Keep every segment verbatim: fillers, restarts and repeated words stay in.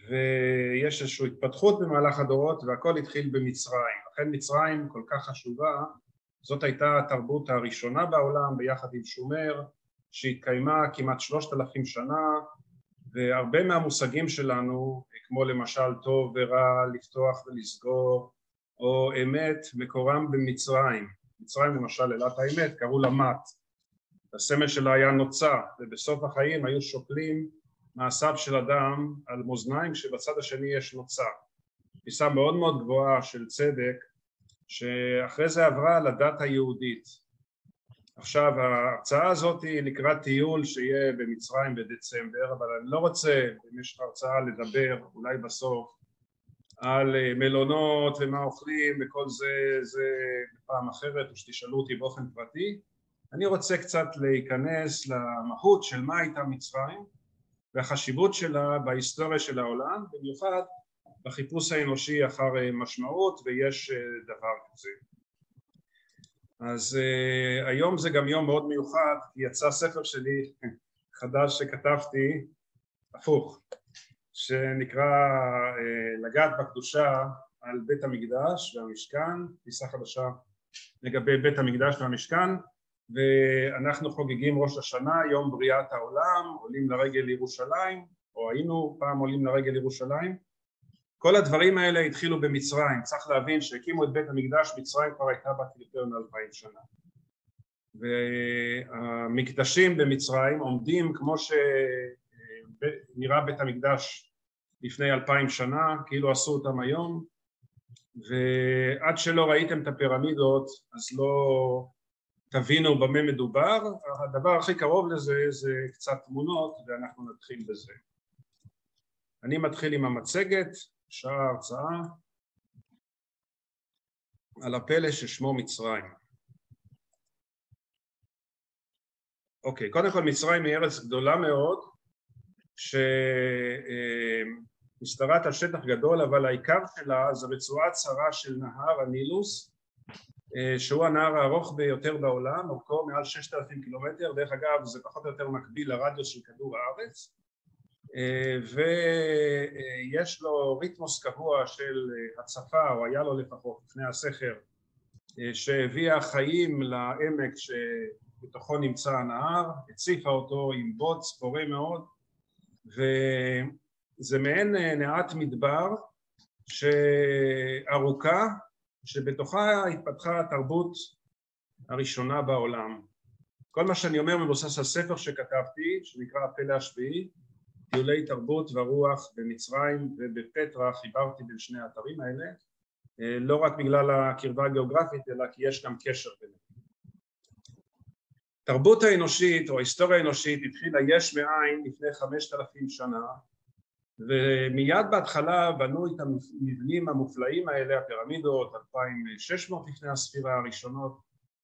ויש איזושהי התפתחות במהלך הדורות, והכל התחיל במצרים. לכן מצרים כל כך חשובה, זאת הייתה התרבות הראשונה בעולם ביחד עם שומר, שהתקיימה כמעט שלושת אלפים שנה, והרבה מהמושגים שלנו, כמו למשל טוב ורע, לפתוח ולסגור, או אמת, מקורם במצרים. מצרים למשל אלת האמת, קראו לה מת. הסמל שלה היה נוצה, ובסוף החיים היו שוקלים מעשיו של אדם על מאזניים שבצד השני יש נוצה. תפיסה מאוד מאוד גבוהה של צדק, שאחרי זה עברה לדת היהודית. עכשיו ההרצאה הזאת היא לקראת טיול שיהיה במצרים בדצמבר, אבל אני לא רוצה במשך ההרצאה לדבר, אולי בסוף, על מלונות ומה אוכלים וכל זה, זה פעם אחרת, או שתשאלו אותי באופן פרטי. אני רוצה קצת להיכנס למהות של מה הייתה מצרים, והחשיבות שלה בהיסטוריה של העולם, במיוחד בחיפוש האנושי אחר משמעות, ויש דבר כזה. אז uh, היום זה גם יום מאוד מיוחד, כי יצא ספר שלי חדש שכתבתי, הפוך, שנקרא uh, לגעת בקדושה על בית המקדש והמשכן, תפיסה חדשה לגבי בית המקדש והמשכן, ואנחנו חוגגים ראש השנה, יום בריאת העולם, עולים לרגל ירושלים, או היינו פעם עולים לרגל ירושלים. כל הדברים האלה התחילו במצרים. צריך להבין שהקימו את בית המקדש, מצרים כבר הייתה בת יותר מאלפיים שנה. והמקדשים במצרים עומדים כמו שנראה בית המקדש לפני אלפיים שנה, כאילו עשו אותם היום, ועד שלא ראיתם את הפירמידות, אז לא תבינו במה מדובר. הדבר הכי קרוב לזה זה קצת תמונות, ואנחנו נתחיל בזה. אני מתחיל עם המצגת, שעה הרצאה, על הפלא ששמו מצרים. אוקיי, קודם כל מצרים היא ארץ גדולה מאוד, שמסתרעת על שטח גדול, אבל העיקר שלה זה רצועה צרה של נהר הנילוס, שהוא הנהר הארוך ביותר בעולם, אורכו מעל ששת אלפים קילומטר, דרך אגב זה פחות או יותר מקביל לרדיוס של כדור הארץ, ויש לו ריתמוס קבוע של הצפה, או היה לו לפחות לפני הסכר, שהביאה חיים לעמק שבתוכו נמצא הנהר, הציפה אותו עם בוץ פורה מאוד, וזה מעין נעת מדבר שארוכה, שבתוכה התפתחה התרבות הראשונה בעולם. כל מה שאני אומר מבוסס על ספר שכתבתי, שנקרא הפלא השביעי, טיולי תרבות ורוח במצרים ובפטרה. חיברתי בין שני האתרים האלה, לא רק בגלל הקרבה הגיאוגרפית, אלא כי יש גם קשר ביניהם. תרבות האנושית או ההיסטוריה האנושית התחילה יש מאין לפני חמשת אלפים שנה, ומיד בהתחלה בנו את המבנים המופלאים האלה, הפירמידות, אלפיים ושש מאות לפני הספירה הראשונות,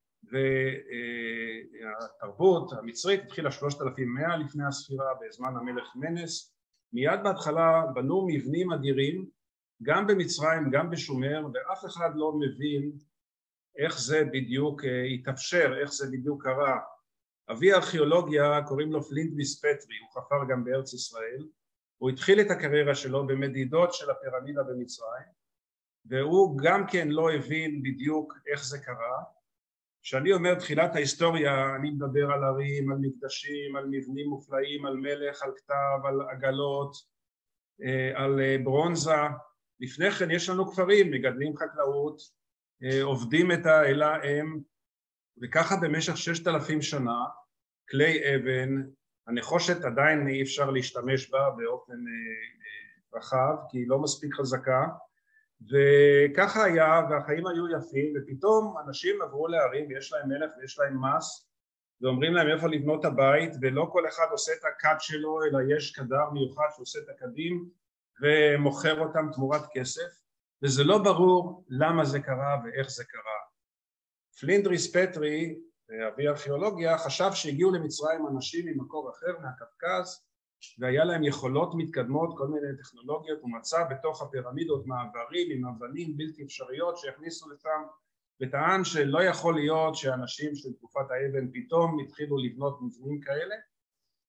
והתרבות המצרית התחילה שלושת אלפים ומאה לפני הספירה בזמן המלך מנס. מיד בהתחלה בנו מבנים אדירים, גם במצרים, גם בשומר, ואף אחד לא מבין איך זה בדיוק התאפשר, איך זה בדיוק קרה. אבי הארכיאולוגיה קוראים לו פלינטוויס פטרי, הוא חפר גם בארץ ישראל, הוא התחיל את הקריירה שלו במדידות של הפירמידה במצרים, והוא גם כן לא הבין בדיוק איך זה קרה. כשאני אומר תחילת ההיסטוריה, אני מדבר על ערים, על מקדשים, על מבנים מופלאים, על מלך, על כתב, על עגלות, על ברונזה. לפני כן יש לנו כפרים, מגדלים חקלאות, עובדים את האלה אם, וככה במשך ששת אלפים שנה, כלי אבן, הנחושת עדיין אי אפשר להשתמש בה באופן רחב, כי היא לא מספיק חזקה, וככה היה, והחיים היו יפים, ופתאום אנשים עברו לערים, ויש להם מלך ויש להם מס, ואומרים להם איפה לבנות הבית, ולא כל אחד עושה את הקד שלו, אלא יש קדר מיוחד שעושה את הקדים, ומוכר אותם תמורת כסף, וזה לא ברור למה זה קרה ואיך זה קרה. פלינטוויס פטרי, אבי הארכיאולוגיה, חשב שהגיעו למצרים אנשים ממקור אחר, מהקווקז, והיה להם יכולות מתקדמות, כל מיני טכנולוגיות, ומצא בתוך הפירמידות מעברים עם אבנים בלתי אפשריות שהכניסו לשם, וטען שלא יכול להיות שאנשים של תקופת האבן פתאום התחילו לבנות מבנים כאלה,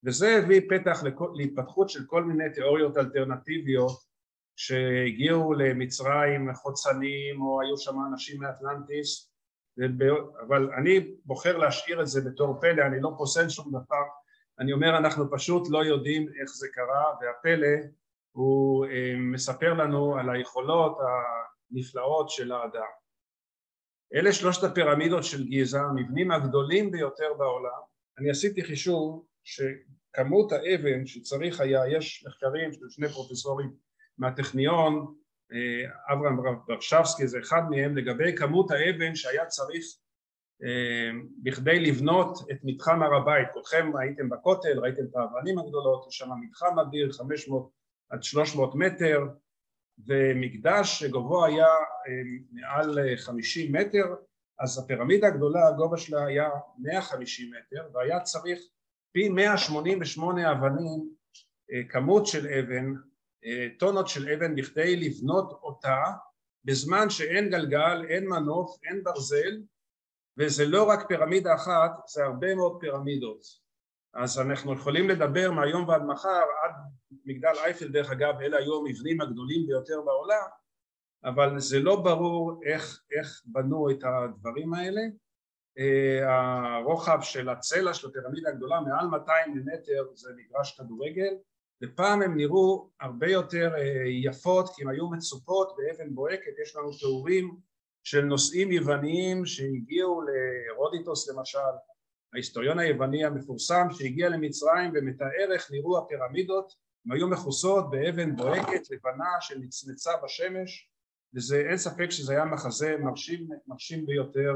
וזה הביא פתח להתפתחות של כל מיני תיאוריות אלטרנטיביות שהגיעו למצרים חוצנים, או היו שם אנשים מאטלנטיס, אבל אני בוחר להשאיר את זה בתור פלא, אני לא פוסל שום דבר, אני אומר אנחנו פשוט לא יודעים איך זה קרה, והפלא הוא מספר לנו על היכולות הנפלאות של האדם. אלה שלושת הפירמידות של גיזה, המבנים הגדולים ביותר בעולם. אני עשיתי חישוב שכמות האבן שצריך היה, יש מחקרים של שני פרופסורים מהטכניון, אברהם ברשבסקי זה אחד מהם, לגבי כמות האבן שהיה צריך בכדי לבנות את מתחם הר הבית. כולכם הייתם בכותל, ראיתם את האבנים הגדולות, יש שם מתחם אדיר, חמש מאות עד שלוש מאות מטר, ומקדש שגובהו היה מעל חמישים מטר, אז הפירמידה הגדולה, הגובה שלה היה מאה וחמישים מטר, והיה צריך פי מאה שמונים ושמונה אבנים, כמות של אבן, טונות של אבן, בכדי לבנות אותה, בזמן שאין גלגל, אין מנוף, אין ברזל, וזה לא רק פירמידה אחת, זה הרבה מאוד פירמידות. אז אנחנו יכולים לדבר מהיום ועד מחר, עד מגדל אייפל דרך אגב, אלה היו המבנים הגדולים ביותר בעולם, אבל זה לא ברור איך, איך בנו את הדברים האלה. הרוחב של הצלע של הפירמידה הגדולה, מעל מאתיים מטר, זה מגרש כדורגל, ופעם הם נראו הרבה יותר יפות, כי הם היו מצופות באבן בוהקת. יש לנו תיאורים של נוסעים יווניים שהגיעו לרודיטוס למשל, ההיסטוריון היווני המפורסם, שהגיע למצרים ומתאר איך נראו הפירמידות, הם היו מכוסות באבן בוהקת לבנה שנצנצה בשמש, וזה אין ספק שזה היה מחזה מרשים, מרשים ביותר,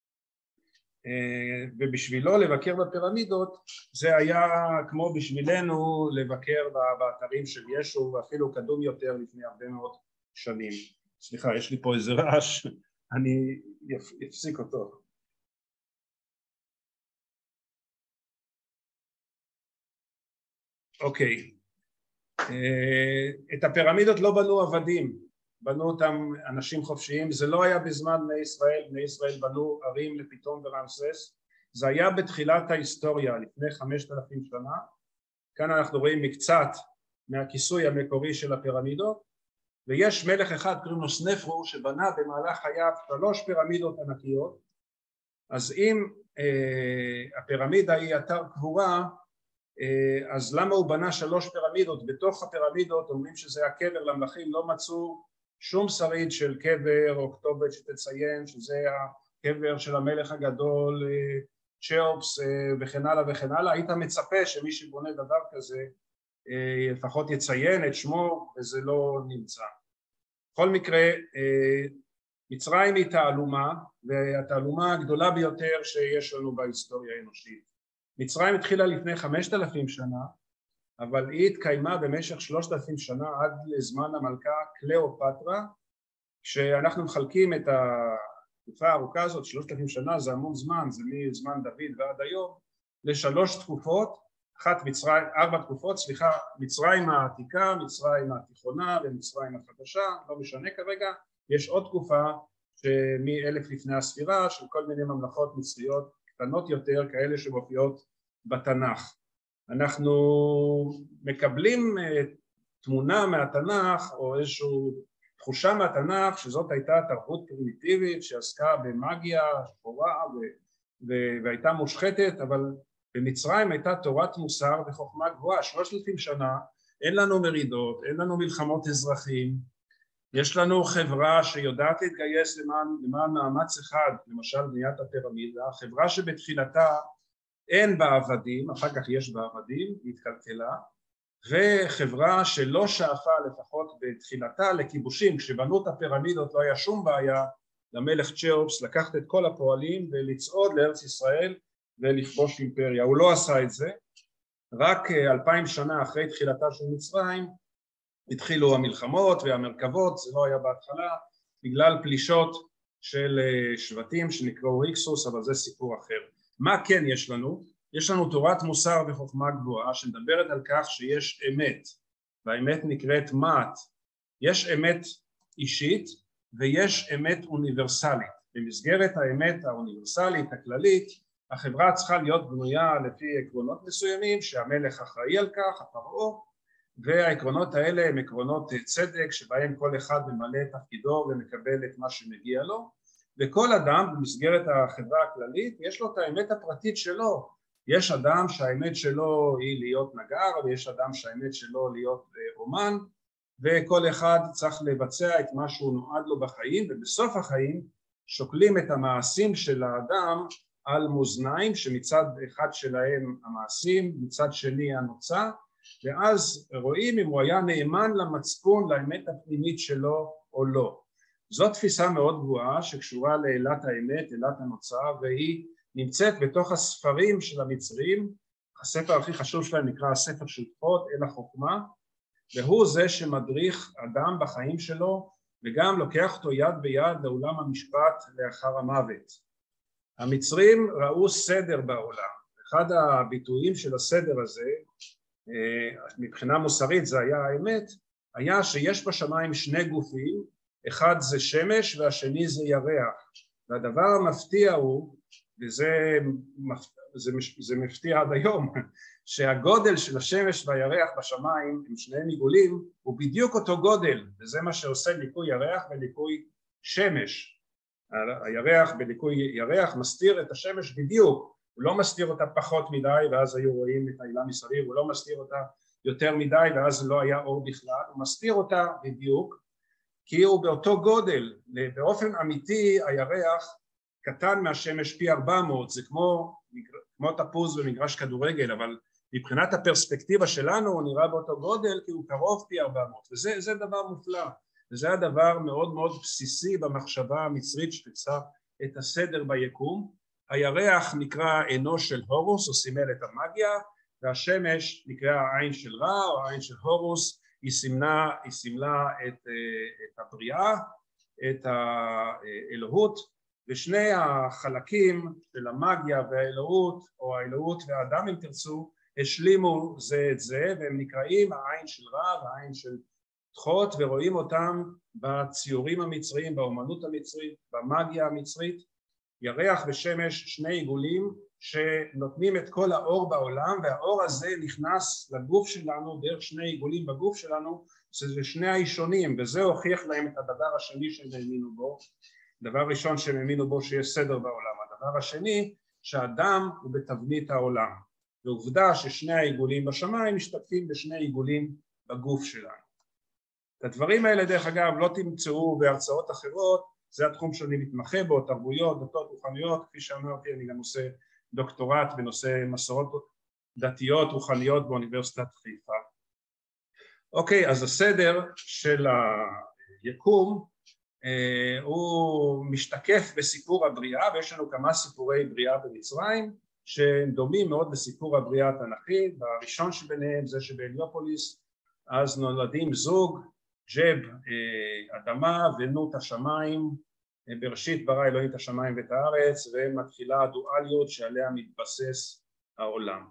ובשבילו לבקר בפירמידות זה היה כמו בשבילנו לבקר באתרים של ישו, ואפילו קדום יותר לפני הרבה מאוד שנים. סליחה, יש לי פה איזה רעש, אני אפסיק אותו. אוקיי, את הפירמידות לא בנו עבדים, בנו אותם אנשים חופשיים. זה לא היה בזמן בני ישראל, בני ישראל בנו ערים לפיתום ורמסס, זה היה בתחילת ההיסטוריה לפני חמשת אלפים שנה. כאן אנחנו רואים מקצת מהכיסוי המקורי של הפירמידות, ויש מלך אחד קוראים לו סנפרו שבנה במהלך חייו שלוש פירמידות ענקיות. אז אם אה, הפירמידה היא אתר קבורה, אה, אז למה הוא בנה שלוש פירמידות? בתוך הפירמידות אומרים שזה הקבר למלכים, לא מצאו שום שריד של קבר או כתובת שתציין שזה הקבר של המלך הגדול צ'אופס וכן הלאה וכן הלאה. היית מצפה שמי שבונה דבר כזה לפחות יציין את שמו, וזה לא נמצא. בכל מקרה, מצרים היא תעלומה, והתעלומה הגדולה ביותר שיש לנו בהיסטוריה האנושית. מצרים התחילה לפני חמשת אלפים שנה, אבל היא התקיימה במשך שלושת אלפים שנה עד לזמן המלכה קליאופטרה. כשאנחנו מחלקים את התקופה הארוכה הזאת, שלושת אלפים שנה זה המון זמן, זה מזמן דוד ועד היום, לשלוש תקופות, אחת מצרים, ארבע תקופות, סליחה, מצרים העתיקה, מצרים התיכונה ומצרים החדשה, לא משנה כרגע. יש עוד תקופה שמאלף לפני הספירה של כל מיני ממלכות מצריות קטנות יותר, כאלה שמופיעות בתנ"ך. אנחנו מקבלים תמונה מהתנ"ך או איזושהי תחושה מהתנ"ך שזאת הייתה תרבות פרימיטיבית שעסקה במאגיה שחורה והייתה מושחתת, אבל במצרים הייתה תורת מוסר וחוכמה גבוהה. שלושת אלפים שנה אין לנו מרידות, אין לנו מלחמות אזרחים, יש לנו חברה שיודעת להתגייס למען, למען מאמץ אחד, למשל בניית הפירמידה, חברה שבתחילתה אין בה עבדים, אחר כך יש בה עבדים, היא התקלקלה, וחברה שלא שאפה לפחות בתחילתה לכיבושים. כשבנו את הפירמידות לא היה שום בעיה למלך צ'אופס לקחת את כל הפועלים ולצעוד לארץ ישראל ולכבוש אימפריה. הוא לא עשה את זה, רק אלפיים שנה אחרי תחילתה של מצרים התחילו המלחמות והמרכבות. זה לא היה בהתחלה בגלל פלישות של שבטים שנקראו ריקסוס, אבל זה סיפור אחר. מה כן יש לנו? יש לנו תורת מוסר וחוכמה גבוהה שמדברת על כך שיש אמת, והאמת נקראת מעט. יש אמת אישית ויש אמת אוניברסלית. במסגרת האמת האוניברסלית הכללית החברה צריכה להיות בנויה לפי עקרונות מסוימים שהמלך אחראי על כך, הפרעה, והעקרונות האלה הם עקרונות צדק שבהם כל אחד ממלא את תפקידו ומקבל את מה שמגיע לו, וכל אדם במסגרת החברה הכללית יש לו את האמת הפרטית שלו. יש אדם שהאמת שלו היא להיות נגר, ויש אדם שהאמת שלו להיות אומן, וכל אחד צריך לבצע את מה שהוא נועד לו בחיים, ובסוף החיים שוקלים את המעשים של האדם על מאזניים שמצד אחד שלהם המעשים, מצד שני הנוצה, ואז רואים אם הוא היה נאמן למצפון, לאמת הפנימית שלו או לא. זאת תפיסה מאוד גבוהה שקשורה לאלת האמת, אלת הנוצה, והיא נמצאת בתוך הספרים של המצרים. הספר הכי חשוב שלהם נקרא הספר של תחות אל החוכמה, והוא זה שמדריך אדם בחיים שלו וגם לוקח אותו יד ביד לעולם המשפט לאחר המוות. המצרים ראו סדר בעולם. אחד הביטויים של הסדר הזה, מבחינה מוסרית זה היה האמת, היה שיש בשמיים שני גופים, אחד זה שמש והשני זה ירח, והדבר המפתיע הוא, וזה זה, זה מפתיע עד היום, שהגודל של השמש והירח בשמיים הם שניהם עיגולים, הוא בדיוק אותו גודל, וזה מה שעושה ליקוי ירח וליקוי שמש. הירח בליקוי ירח מסתיר את השמש בדיוק, הוא לא מסתיר אותה פחות מדי ואז היו רואים את העילה מסביב, הוא לא מסתיר אותה יותר מדי ואז לא היה אור בכלל, הוא מסתיר אותה בדיוק כי הוא באותו גודל. באופן אמיתי הירח קטן מהשמש פי ארבע מאות, זה כמו, כמו תפוז במגרש כדורגל, אבל מבחינת הפרספקטיבה שלנו הוא נראה באותו גודל כי הוא קרוב פי ארבע מאות, וזה זה דבר מופלא, וזה הדבר מאוד מאוד בסיסי במחשבה המצרית שתפסה את הסדר ביקום. הירח נקרא עינו של הורוס, הוא סימל את המאגיה, והשמש נקרא העין של רע או העין של הורוס, היא סימלה, היא סימלה את, את הבריאה, את האלוהות, ושני החלקים של המאגיה והאלוהות, או האלוהות והאדם אם תרצו, השלימו זה את זה, והם נקראים העין של רע והעין של תחות, ורואים אותם בציורים המצריים, באומנות המצרית, במאגיה המצרית. ירח ושמש שני עיגולים שנותנים את כל האור בעולם, והאור הזה נכנס לגוף שלנו דרך שני עיגולים בגוף שלנו, שזה שני האישונים, וזה הוכיח להם את הדבר השני שהם האמינו בו. דבר ראשון שהם האמינו בו שיש סדר בעולם, הדבר השני שהאדם הוא בתבנית העולם, ועובדה ששני העיגולים בשמיים משתתפים בשני עיגולים בגוף שלנו. את הדברים האלה דרך אגב לא תמצאו בהרצאות אחרות, זה התחום שאני מתמחה בו, תרבויות, דתות רוחניות, כפי שאמרתי אני גם עושה דוקטורט בנושא מסורות דתיות רוחניות באוניברסיטת חיפה. אוקיי, אז הסדר של היקום אה, הוא משתקף בסיפור הבריאה, ויש לנו כמה סיפורי בריאה במצרים שהם דומים מאוד לסיפור הבריאה התנ"כי. הראשון שביניהם זה שבהליופוליס אז נולדים זוג, ג'ב אדמה ונוט השמיים, בראשית ברא אלוהים את השמיים ואת הארץ, ומתחילה הדואליות שעליה מתבסס העולם.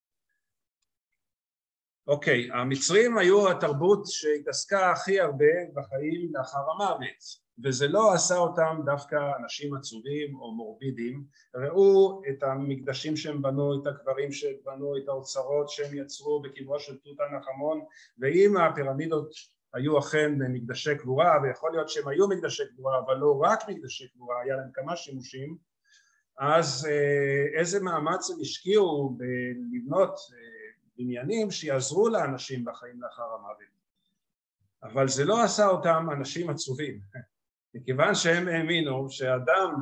אוקיי, המצרים היו התרבות שהתעסקה הכי הרבה בחיים לאחר המוות, וזה לא עשה אותם דווקא אנשים עצובים או מורבידים. ראו את המקדשים שהם בנו, את הקברים שהם בנו, את האוצרות שהם יצרו בקברו של תות ענח' אמון, ואם הפירמידות היו אכן מקדשי קבורה, ויכול להיות שהם היו מקדשי קבורה, אבל לא רק מקדשי קבורה, היה להם כמה שימושים, אז איזה מאמץ הם השקיעו בלבנות בניינים שיעזרו לאנשים בחיים לאחר המוות. אבל זה לא עשה אותם אנשים עצובים, מכיוון שהם האמינו שאדם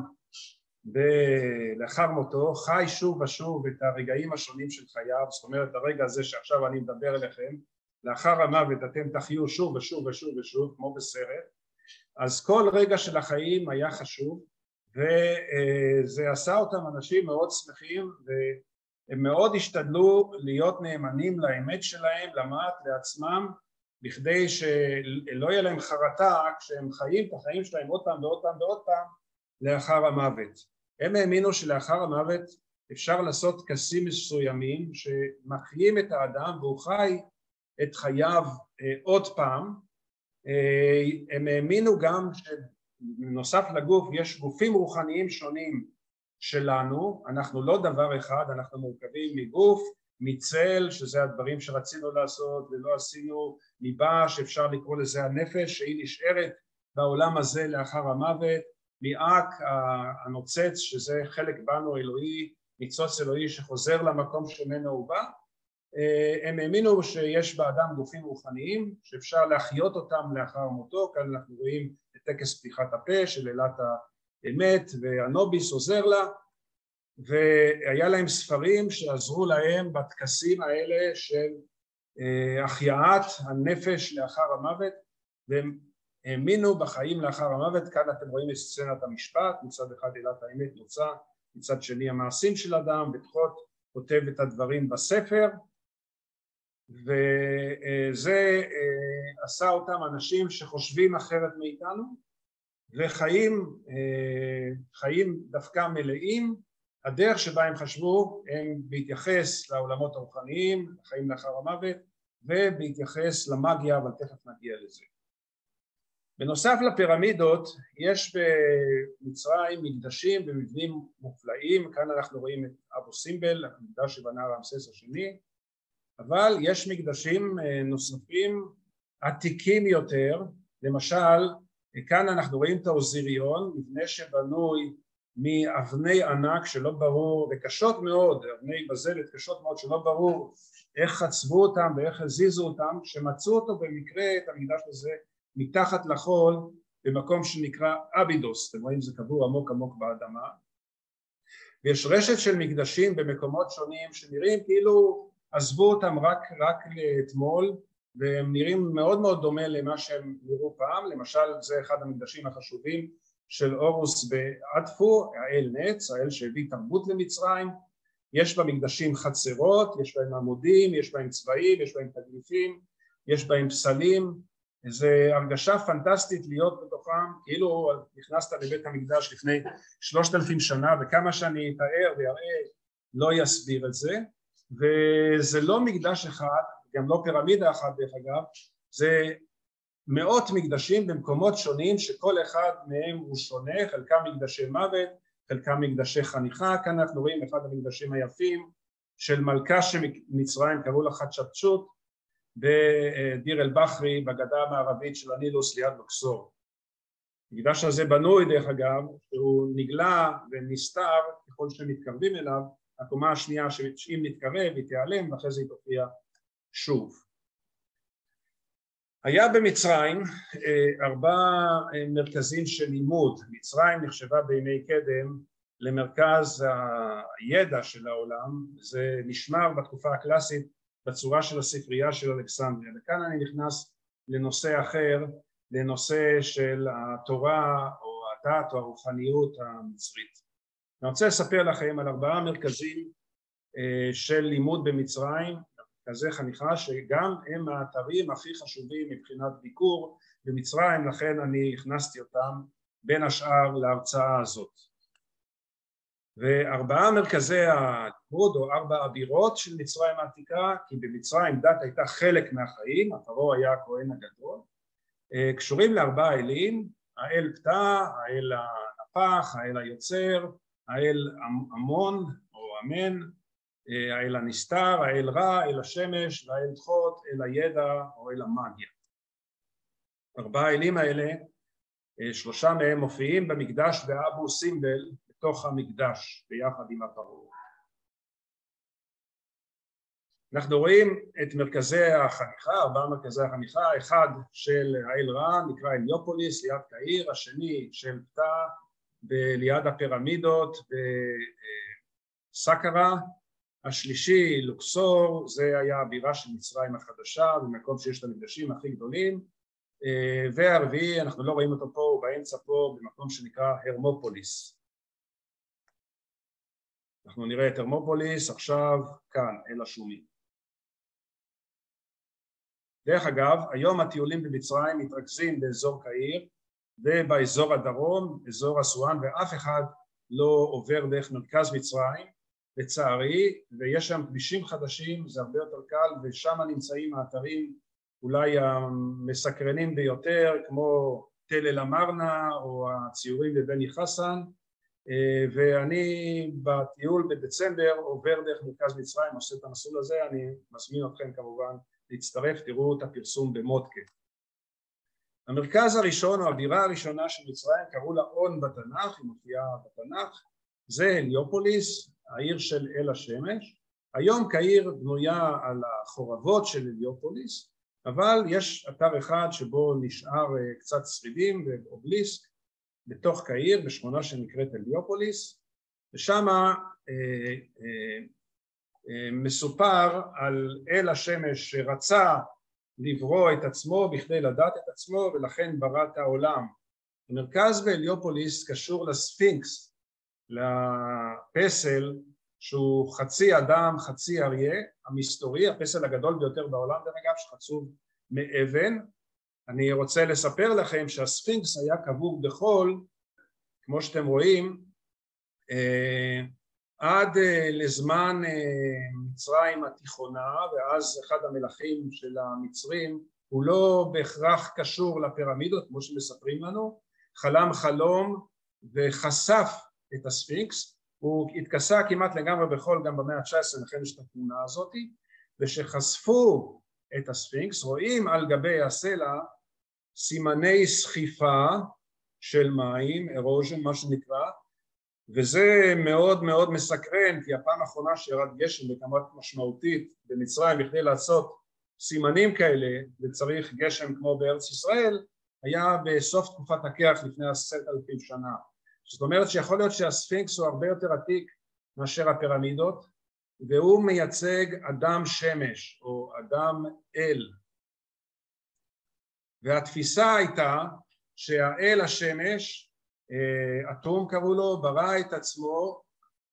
לאחר מותו חי שוב ושוב את הרגעים השונים של חייו, זאת אומרת הרגע הזה שעכשיו אני מדבר אליכם, לאחר המוות אתם תחיו שוב ושוב ושוב ושוב כמו בסרט, אז כל רגע של החיים היה חשוב, וזה עשה אותם אנשים מאוד שמחים, והם מאוד השתדלו להיות נאמנים לאמת שלהם, למעט לעצמם, בכדי שלא יהיה להם חרטה כשהם חיים את החיים שלהם עוד פעם ועוד פעם ועוד פעם לאחר המוות. הם האמינו שלאחר המוות אפשר לעשות טקסים מסוימים שמחיים את האדם והוא חי את חייו עוד פעם. הם האמינו גם שנוסף לגוף יש גופים רוחניים שונים שלנו, אנחנו לא דבר אחד, אנחנו מורכבים מגוף, מצל, שזה הדברים שרצינו לעשות ולא עשינו, מבא שאפשר לקרוא לזה הנפש, שהיא נשארת בעולם הזה לאחר המוות, מאק הנוצץ, שזה חלק בנו אלוהי, ניצוץ אלוהי שחוזר למקום שממנו הוא בא. הם האמינו שיש באדם גופים רוחניים שאפשר להחיות אותם לאחר מותו. כאן אנחנו רואים את טקס פתיחת הפה של אלת האמת, והנוביס עוזר לה, והיה להם ספרים שעזרו להם בטקסים האלה של החייאת הנפש לאחר המוות, והם האמינו בחיים לאחר המוות. כאן אתם רואים את סצנת המשפט, מצד אחד אלת האמת נוצא, מצד שני המעשים של אדם, ותחות כותב את הדברים בספר, וזה עשה אותם אנשים שחושבים אחרת מאיתנו וחיים חיים דווקא מלאים. הדרך שבה הם חשבו הם בהתייחס לעולמות הרוחניים, חיים לאחר המוות, ובהתייחס למאגיה, אבל תכף נגיע לזה. בנוסף לפירמידות יש במצרים מקדשים ומבנים מופלאים. כאן אנחנו רואים את אבו סימבל, המקדש שבנה רמסס השני, אבל יש מקדשים נוספים עתיקים יותר. למשל כאן אנחנו רואים את האוזיריון, מבנה שבנוי מאבני ענק שלא ברור, וקשות מאוד, אבני בזלת קשות מאוד שלא ברור איך חצבו אותם ואיך הזיזו אותם, שמצאו אותו במקרה את המקדש הזה מתחת לחול במקום שנקרא אבידוס. אתם רואים זה קבור עמוק עמוק באדמה, ויש רשת של מקדשים במקומות שונים שנראים כאילו עזבו אותם רק, רק לאתמול, והם נראים מאוד מאוד דומה למה שהם נראו פעם. למשל זה אחד המקדשים החשובים של אורוס באדפו, האל נץ, האל שהביא תרבות למצרים. יש במקדשים חצרות, יש בהם עמודים, יש בהם צבעים, יש בהם תגליפים, יש בהם פסלים. זו הרגשה פנטסטית להיות בתוכם, כאילו נכנסת לבית המקדש לפני שלושת אלפים שנה, וכמה שאני אתאר ויראה לא יסביר את זה. וזה לא מקדש אחד, גם לא פירמידה אחת דרך אגב, זה מאות מקדשים במקומות שונים שכל אחד מהם הוא שונה, חלקם מקדשי מוות, חלקם מקדשי חניכה. כאן אנחנו רואים אחד המקדשים היפים של מלכה שמצרים, קראו לה חתשבשut, בדיר אל בחרי בגדה המערבית של הנילוס ליד לוקסור. המקדש הזה בנוי דרך אגב, שהוא נגלה ונסתר ככל שמתקרבים אליו. הקומה השנייה שאם נתקרב היא תיעלם ואחרי זה היא תופיע שוב. היה במצרים ארבע מרכזים של לימוד. מצרים נחשבה בימי קדם למרכז הידע של העולם, זה נשמר בתקופה הקלאסית בצורה של הספרייה של אלכסנדריה, וכאן אני נכנס לנושא אחר, לנושא של התורה או הדת או הרוחניות המצרית. אני רוצה לספר לכם על ארבעה מרכזים של לימוד במצרים, מרכזי חניכה שגם הם האתרים הכי חשובים מבחינת ביקור במצרים, לכן אני הכנסתי אותם בין השאר להרצאה הזאת. וארבעה מרכזי הלימוד או ארבע הבירות של מצרים העתיקה, כי במצרים דת הייתה חלק מהחיים, הפרעה היה הכהן הגדול, קשורים לארבעה אלים: האל פתא, האל הנפח, האל היוצר, האל אמון או אמן, האל הנסתר, האל רע, האל השמש, והאל תחות, אל הידע או אל המאגיה. ארבעה האלים האלה, שלושה מהם מופיעים במקדש באבו סימבל בתוך המקדש ביחד עם הפרעה. אנחנו רואים את מרכזי החניכה, ארבעה מרכזי החניכה, אחד של האל רע נקרא אליופוליס ליד קהיר, השני של פתא ליד הפירמידות בסקרה, השלישי לוקסור, זה היה הבירה של מצרים החדשה במקום שיש את המקדשים הכי גדולים, והרביעי אנחנו לא רואים אותו פה, הוא באמצע פה במקום שנקרא הרמופוליס. אנחנו נראה את הרמופוליס עכשיו כאן אל השומי. דרך אגב, היום הטיולים במצרים מתרכזים באזור קהיר ובאזור הדרום, אזור אסואן, ואף אחד לא עובר דרך מרכז מצרים לצערי, ויש שם כבישים חדשים, זה הרבה יותר קל, ושם נמצאים האתרים אולי המסקרנים ביותר, כמו תל אל אמרנה או הציורים בבני חסן, ואני בטיול בדצמבר עובר דרך מרכז מצרים, עושה את המסלול הזה, אני מזמין אתכם כמובן להצטרף, תראו את הפרסום במודקה. המרכז הראשון או הבירה הראשונה של מצרים קראו לה און בתנ"ך, היא מופיעה בתנ"ך, זה הליופוליס, העיר של אל השמש. היום קהיר בנויה על החורבות של הליופוליס, אבל יש אתר אחד שבו נשאר קצת שרידים ואובליסק בתוך קהיר בשכונה שנקראת הליופוליס, ושם אה, אה, אה, מסופר על אל השמש שרצה לברוא את עצמו בכדי לדעת את עצמו ולכן ברא את העולם. המרכז בהליופוליס קשור לספינקס, לפסל שהוא חצי אדם חצי אריה, המסתורי, הפסל הגדול ביותר בעולם דרך אגב, שחצוב מאבן. אני רוצה לספר לכם שהספינקס היה קבור בחול, כמו שאתם רואים, אה, עד אה, לזמן אה, מצרים התיכונה, ואז אחד המלכים של המצרים הוא לא בהכרח קשור לפירמידות כמו שמספרים לנו, חלם חלום וחשף את הספינקס, הוא התכסה כמעט לגמרי בחול גם במאה ה-תשע עשרה, לכן יש את התמונה הזאת, ושחשפו את הספינקס רואים על גבי הסלע סימני סחיפה של מים, אירוז'ן מה שנקרא, וזה מאוד מאוד מסקרן, כי הפעם האחרונה שירד גשם בכמות משמעותית במצרים בכדי לעשות סימנים כאלה, וצריך גשם כמו בארץ ישראל, היה בסוף תקופת הכיח לפני עשרת אלפים שנה. זאת אומרת שיכול להיות שהספינקס הוא הרבה יותר עתיק מאשר הפירמידות, והוא מייצג אדם שמש או אדם אל. והתפיסה הייתה שהאל השמש, אטום קראו לו, ברא את עצמו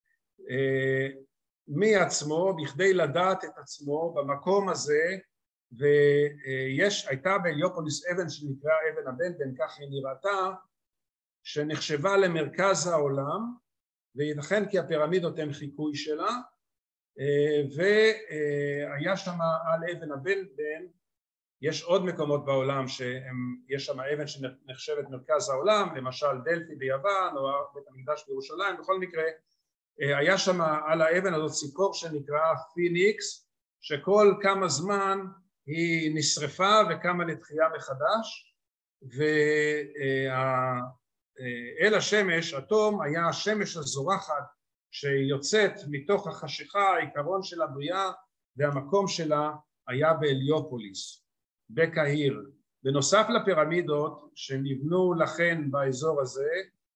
מעצמו בכדי לדעת את עצמו במקום הזה, ויש, הייתה בהליופוליס אבן שנקרא אבן הבן-בן, כך היא נראתה, שנחשבה למרכז העולם, ולכן כי הפירמידות הם חיקוי שלה, והיה שם על אבן הבן-בן, יש עוד מקומות בעולם שיש שם אבן שנחשבת מרכז העולם, למשל דלפי ביוון או בית המקדש בירושלים, בכל מקרה היה שם על האבן הזאת ציפור שנקרא פיניקס, שכל כמה זמן היא נשרפה וקמה לתחייה מחדש, ואל השמש, אטום, היה השמש הזורחת שיוצאת מתוך החשיכה, העיקרון של הבריאה, והמקום שלה היה בהליופוליס, בקהיר. בנוסף לפירמידות שנבנו לכן באזור הזה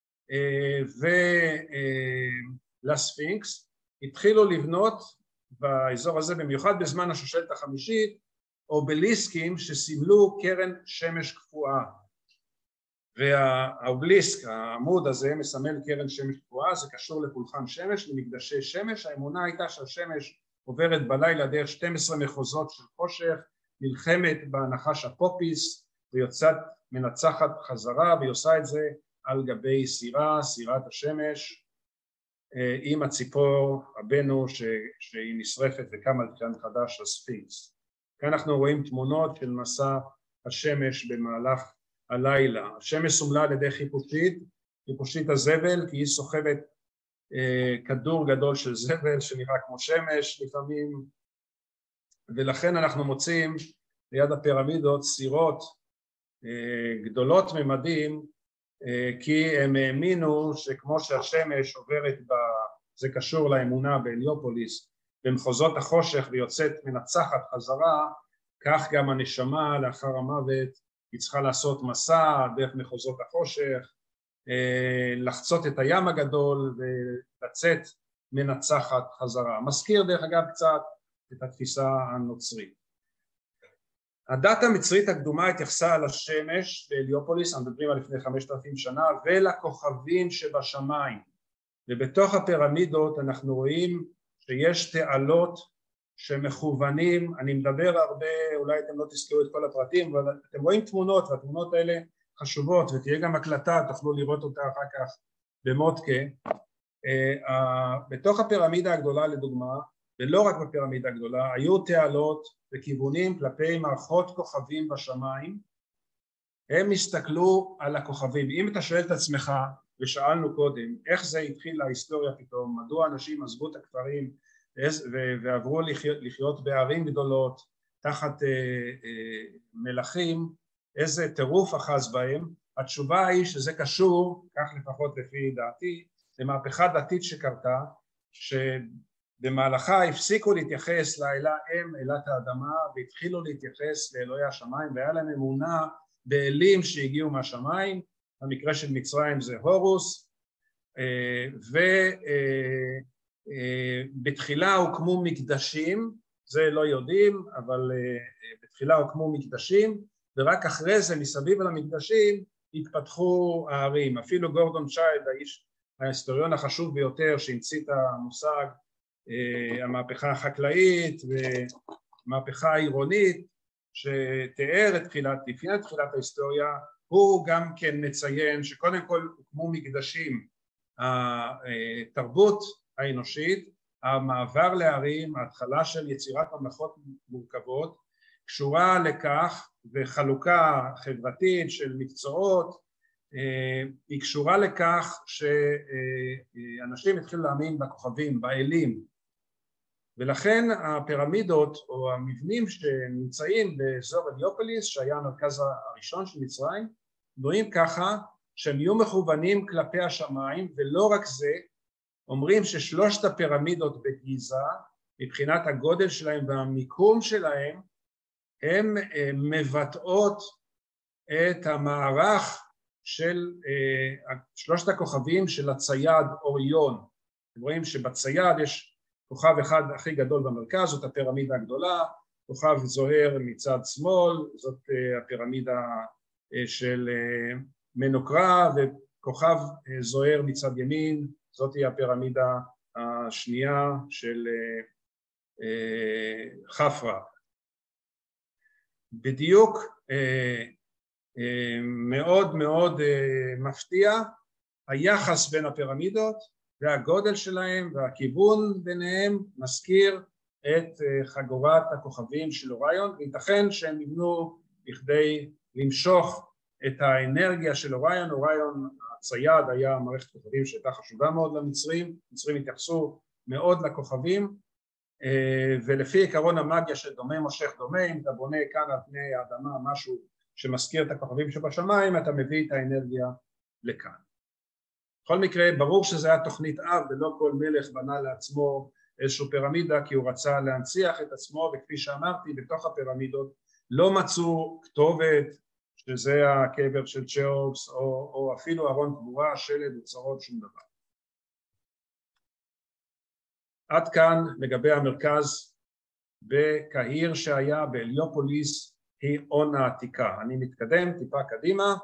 ולספינקס, התחילו לבנות באזור הזה, במיוחד בזמן השושלת החמישית, אובליסקים שסימלו קרן שמש קפואה. והאובליסק, העמוד הזה, מסמל קרן שמש קפואה, זה קשור לפולחן שמש, למקדשי שמש. האמונה הייתה שהשמש עוברת בלילה דרך שתים עשרה מחוזות של חושך, נלחמת בנחש הפופיס, ויוצאת מנצחת חזרה, והיא עושה את זה על גבי סירה, סירת השמש, עם הציפור הבנו ש... שהיא נשרפת וקמה לתחייה מחדש הספינקס. כאן אנחנו רואים תמונות של מסע השמש במהלך הלילה. השמש סומלה על ידי חיפושית, חיפושית הזבל, כי היא סוחבת אה, כדור גדול של זבל שנראה כמו שמש לפעמים, ולכן אנחנו מוצאים ליד הפירמידות סירות אה, גדולות ממדים, אה, כי הם האמינו שכמו שהשמש עוברת, ב, זה קשור לאמונה בהליופוליס, במחוזות החושך ויוצאת מנצחת חזרה, כך גם הנשמה לאחר המוות היא צריכה לעשות מסע דרך מחוזות החושך, לחצות את הים הגדול ולצאת מנצחת חזרה. מזכיר דרך אגב קצת את התפיסה הנוצרית. הדת המצרית הקדומה התייחסה על השמש בהליופוליס, אנחנו מדברים על לפני חמשת אלפים שנה, ולכוכבים שבשמיים. ובתוך הפירמידות אנחנו רואים שיש תעלות שמכוונים, אני מדבר הרבה, אולי אתם לא תזכרו את כל הפרטים, אבל אתם רואים תמונות, והתמונות האלה חשובות, ותהיה גם הקלטה, תוכלו לראות אותה אחר כך במודקה. בתוך הפירמידה הגדולה לדוגמה, ולא רק בפירמידה הגדולה, היו תעלות וכיוונים כלפי מערכות כוכבים בשמיים, הם הסתכלו על הכוכבים. אם אתה שואל את עצמך, ושאלנו קודם, איך זה התחיל להיסטוריה פתאום, מדוע אנשים עזבו את הכפרים ועברו לחיות בערים גדולות תחת מלכים, איזה טירוף אחז בהם? התשובה היא שזה קשור, כך לפחות לפי דעתי, למהפכה דתית שקרתה, שבמהלכה הפסיקו להתייחס לאלה אם, אלת האדמה, והתחילו להתייחס לאלוהי השמיים, והיה להם אמונה באלים שהגיעו מהשמיים. המקרה של מצרים זה הורוס, ובתחילה הוקמו מקדשים, זה לא יודעים, אבל בתחילה הוקמו מקדשים, ורק אחרי זה מסביב על המקדשים התפתחו הערים. אפילו גורדון צ'יילד, האיש ההיסטוריון החשוב ביותר שהמציא את המושג המהפכה החקלאית ומהפכה העירונית, שתיאר את תחילת, לפני תחילת ההיסטוריה, הוא גם כן מציין שקודם כל הוקמו מקדשים. התרבות האנושית, המעבר לערים, ההתחלה של יצירת ממלכות מורכבות, קשורה לכך, וחלוקה חברתית של מקצועות, היא קשורה לכך שאנשים התחילו להאמין בכוכבים, באלים, ולכן הפירמידות או המבנים שנמצאים באזור הליופוליס, שהיה המרכז הראשון של מצרים, בנויים ככה שהם יהיו מכוונים כלפי השמיים, ולא רק זה, אומרים ששלושת הפירמידות בגיזה, מבחינת הגודל שלהם והמיקום שלהם, הן מבטאות את המערך של שלושת הכוכבים של הצייד אוריון. אתם רואים שבצייד יש כוכב אחד הכי גדול במרכז, זאת הפירמידה הגדולה, כוכב זוהר מצד שמאל, זאת הפירמידה של מנוקרה, וכוכב זוהר מצד ימין, זאת היא הפירמידה השנייה של חפרה. בדיוק מאוד מאוד מפתיע היחס בין הפירמידות והגודל שלהם והכיוון ביניהם מזכיר את חגורת הכוכבים של אוריון, וייתכן שהם נבנו בכדי למשוך את האנרגיה של אוריון. אוריון הצייד היה מערכת כוכבים שהייתה חשובה מאוד למצרים, מצרים התייחסו מאוד לכוכבים, ולפי עקרון המאגיה של דומה מושך דומה, אם אתה בונה כאן על פני האדמה משהו שמזכיר את הכוכבים שבשמיים, אתה מביא את האנרגיה לכאן. בכל מקרה, ברור שזה היה תוכנית אב, ולא כל מלך בנה לעצמו איזושהי פירמידה, כי הוא רצה להנציח את עצמו, וכפי שאמרתי, בתוך הפירמידות לא מצאו כתובת, שזה הקבר של צ'אופס, או, או אפילו ארון קבורה, שלד, אוצרות, שום דבר. עד כאן לגבי המרכז בקהיר שהיה בהליופוליס, היא און העתיקה. אני מתקדם טיפה קדימה.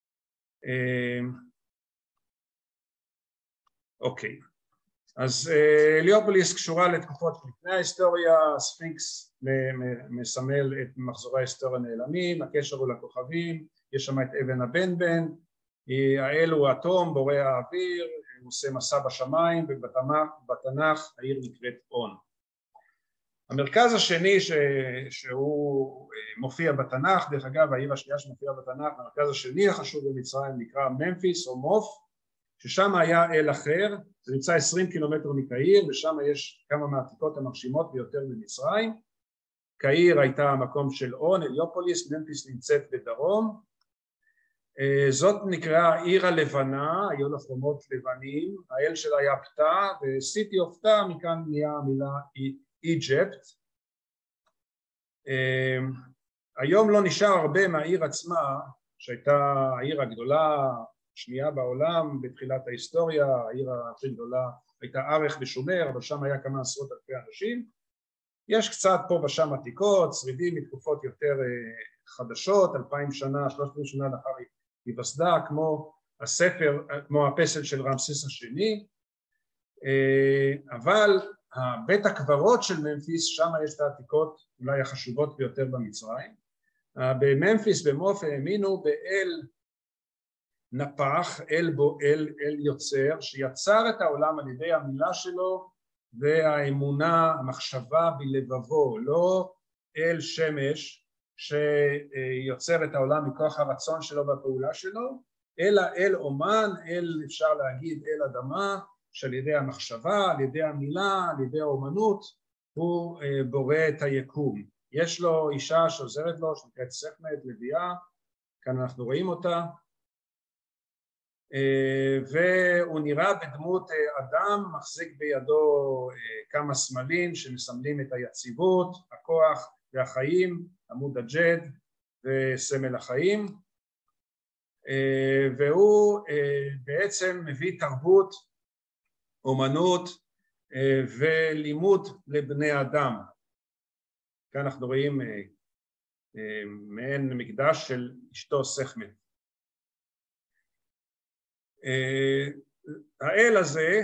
אוקיי, אז הליופוליס קשורה לתקופות לפני ההיסטוריה, ספינקס מסמל את מחזורי ההיסטוריה נעלמים, הקשר הוא לכוכבים, יש שם את אבן הבן-בן, האל הוא אטום, בורא האוויר, הוא עושה מסע בשמיים, ובתנ"ך העיר נקראת און. המרכז השני ש... שהוא מופיע בתנ"ך, דרך אגב העיר השנייה שמופיעה בתנ"ך, המרכז השני החשוב במצרים נקרא ממפיס או מוף, ששם היה אל אחר, זה נמצא עשרים קילומטר מקהיר, ושם יש כמה מהעתיקות המרשימות ביותר במצרים. קהיר הייתה המקום של און, הליופוליס, ממפיס נמצאת בדרום, זאת נקראה עיר הלבנה, היו לה חומות לבנים, האל שלה היה פתא, וסיטי אוף פתא, מכאן נהיה המילה איג'פט. היום לא נשאר הרבה מהעיר עצמה, שהייתה העיר הגדולה, שנייה בעולם בתחילת ההיסטוריה, העיר הכי גדולה הייתה ארך ושומר, אבל שם היה כמה עשרות אלפי אנשים. יש קצת פה ושם עתיקות, שרידים מתקופות יותר חדשות, אלפיים שנה, שלושת אלפים שנה לאחר היווסדה, כמו הספר, כמו הפסל של רמסס השני, אבל בית הקברות של ממפיס, שם יש את העתיקות אולי החשובות ביותר במצרים. בממפיס במוף האמינו באל נפח, אל בו, אל, אל יוצר, שיצר את העולם על ידי המילה שלו והאמונה, המחשבה בלבבו, לא אל שמש שיוצר את העולם מכוח הרצון שלו והפעולה שלו, אלא אל אומן, אל אפשר להגיד אל אדמה, שעל ידי המחשבה, על ידי המילה, על ידי האומנות, הוא בורא את היקום. יש לו אישה שעוזרת לו, שנקראת סכמת, לביאה, כאן אנחנו רואים אותה, והוא נראה בדמות אדם, מחזיק בידו כמה סמלים שמסמלים את היציבות, הכוח והחיים, עמוד הג'ד וסמל החיים, והוא בעצם מביא תרבות, אומנות ולימוד לבני אדם. כאן אנחנו רואים מעין מקדש של אשתו סכמת. האל הזה,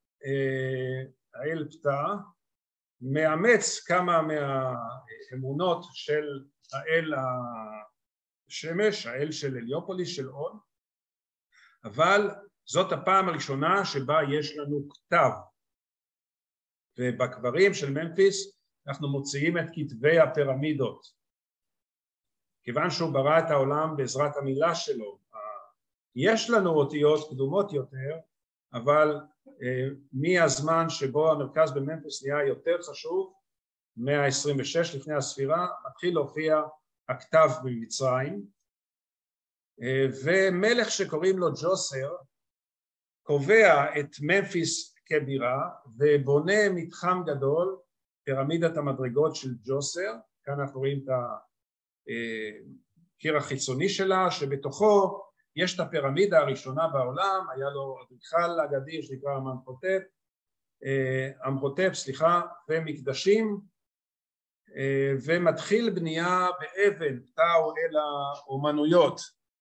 האל פתא, מאמץ כמה מהאמונות של האל השמש, האל של הליופוליס, של און, אבל זאת הפעם הראשונה שבה יש לנו כתב, ובקברים של ממפיס אנחנו מוציאים את כתבי הפירמידות, כיוון שהוא ברא את העולם בעזרת המילה שלו. יש לנו אותיות קדומות יותר, אבל מהזמן שבו המרכז בממפיס נהיה יותר חשוב, מאה עשרים ושש לפני הספירה, מתחיל להופיע הכתב במצרים, ומלך שקוראים לו ג'וסר קובע את ממפיס כבירה ובונה מתחם גדול, פירמידת המדרגות של ג'וסר. כאן אנחנו רואים את הקיר החיצוני שלה, שבתוכו יש את הפירמידה הראשונה בעולם. היה לו אדריכל אגדי שנקרא אמנהוטפ, אמנהוטפ, סליחה, ומקדשים, ומתחיל בנייה באבן, פתא הוא אל האומנויות.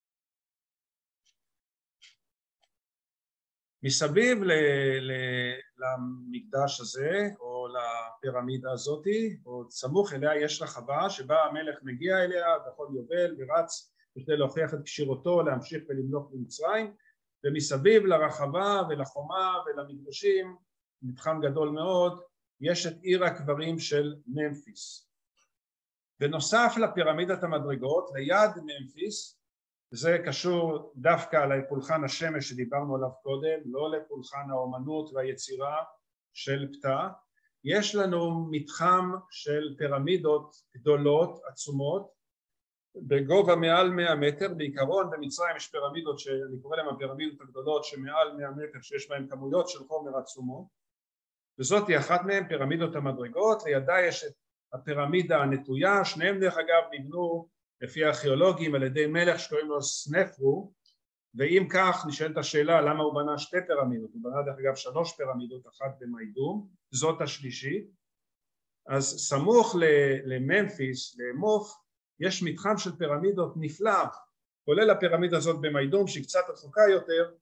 מסביב ל, ל, למקדש הזה או לפירמידה הזאת, או סמוך אליה, יש רחבה שבה המלך מגיע אליה בכל יובל ורץ כדי להוכיח את כשירותו להמשיך ולמלוך במצרים, ומסביב לרחבה ולחומה ולמקדשים, מתחם גדול מאוד, יש את עיר הקברים של ממפיס. בנוסף לפירמידת המדרגות, ליד ממפיס, זה קשור דווקא לפולחן השמש שדיברנו עליו קודם, לא לפולחן האומנות והיצירה של פתא, יש לנו מתחם של פירמידות גדולות, עצומות, בגובה מעל מאה מטר. בעיקרון במצרים יש פירמידות שאני קורא להם הפירמידות הגדולות שמעל מאה מטר, שיש בהן כמויות של חומר עצומות, וזאת היא אחת מהן, פירמידות המדרגות. לידה יש את הפירמידה הנטויה, שניהם דרך אגב נבנו לפי הארכיאולוגים על ידי מלך שקוראים לו סנפרו, ואם כך נשאלת השאלה למה הוא בנה שתי פירמידות. הוא בנה דרך אגב שלוש פירמידות, אחת במיידום, זאת השלישית. אז סמוך לממפיס, למוף, יש מתחם של פירמידות נפלא, כולל הפירמידה הזאת במיידום שהיא קצת רחוקה יותר,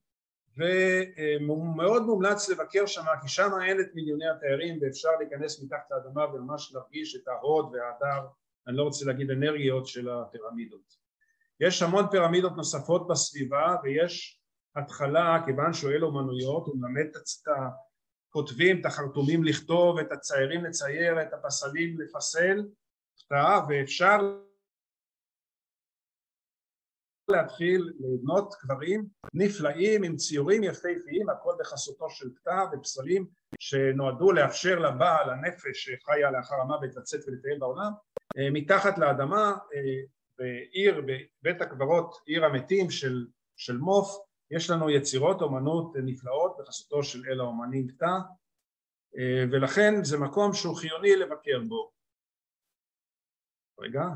ומאוד מומלץ לבקר שם, כי שם אין את מיליוני התיירים ואפשר להיכנס מתחת לאדמה וממש להרגיש את ההוד וההדר, אני לא רוצה להגיד אנרגיות, של הפירמידות. יש המון פירמידות נוספות בסביבה, ויש התחלה, כיוון שהוא אל אומנויות, הוא מלמד את הכותבים, את החרטומים לכתוב, את הציירים לצייר, את הפסלים לפסל, ואפשר להתחיל לבנות קברים נפלאים עם ציורים יפהפיים, הכל בחסותו של פתא ופסלים שנועדו לאפשר לבעל הנפש שחיה לאחר המוות לצאת ולטייל בעולם. מתחת לאדמה, בעיר, בבית הקברות, עיר המתים של, של מוף, יש לנו יצירות אומנות נפלאות בחסותו של אל האומנים פתא, ולכן זה מקום שהוא חיוני לבקר בו. רגע.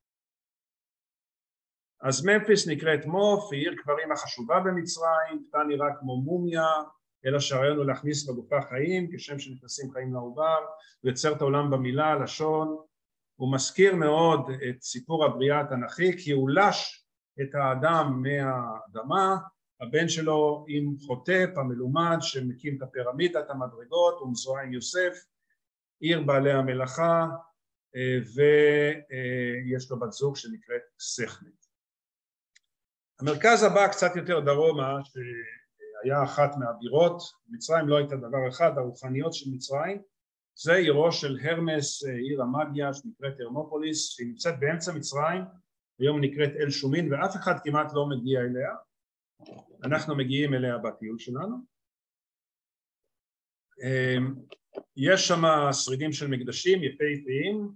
אז ממפיס נקראת מוף, היא עיר קברים החשובה במצרים. פתא נראה כמו מומיה, אלא שהרעיון הוא להכניס בגופה חיים, כשם שנכנסים חיים לעובר, ויוצר את העולם במילה, הלשון. הוא מזכיר מאוד את סיפור הבריאה התנ"כי, כי הוא לש את האדם מהאדמה, הבן שלו עם חוטף המלומד שמקים את הפירמידת המדרגות, הוא מזוהה עם יוסף, עיר בעלי המלאכה, ויש לו בת זוג שנקראת סכמת. המרכז הבא קצת יותר דרומה, שהיה אחת מהבירות, מצרים לא הייתה דבר אחד, הרוחניות של מצרים, זה עירו של הרמס, עיר המאגיה שנקראת הרמופוליס, שהיא נמצאת באמצע מצרים, היום נקראת אל שומין, ואף אחד כמעט לא מגיע אליה. אנחנו מגיעים אליה בטיול שלנו. יש שם שרידים של מקדשים יפהפיים,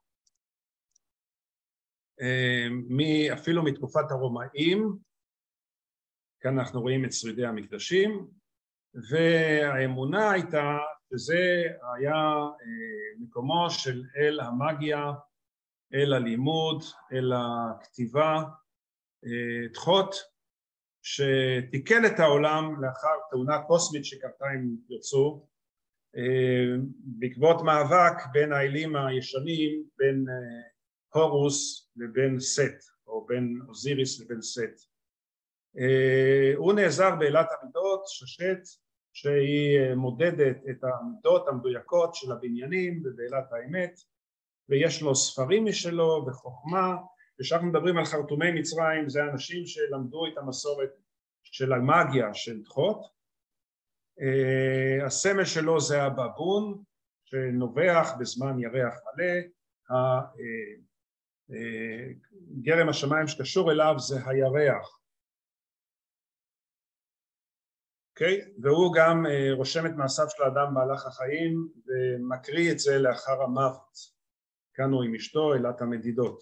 אפילו מתקופת הרומאים, כאן אנחנו רואים את שרידי המקדשים, והאמונה הייתה שזה היה מקומו של אל המאגיה, אל הלימוד, אל הכתיבה, תחות, שתיקן את העולם לאחר תאונה קוסמית שקרתה אם תרצו, בעקבות מאבק בין האלים הישנים, בין הורוס לבין סט, או בין אוזיריס לבין סט. הוא נעזר באלת המידות, ששת, שהיא מודדת את המידות המדויקות של הבניינים ובאלת האמת, ויש לו ספרים משלו וחוכמה, ושאנחנו מדברים על חרטומי מצרים, זה אנשים שלמדו את המסורת של המאגיה של תחות. הסמל שלו זה הבבון, שנובח בזמן ירח מלא, גרם השמיים שקשור אליו זה הירח. אוקיי? Okay? והוא גם רושם את מעשיו של האדם בהלך החיים, ומקריא את זה לאחר המוות. כאן הוא עם אשתו, אלת המדידות.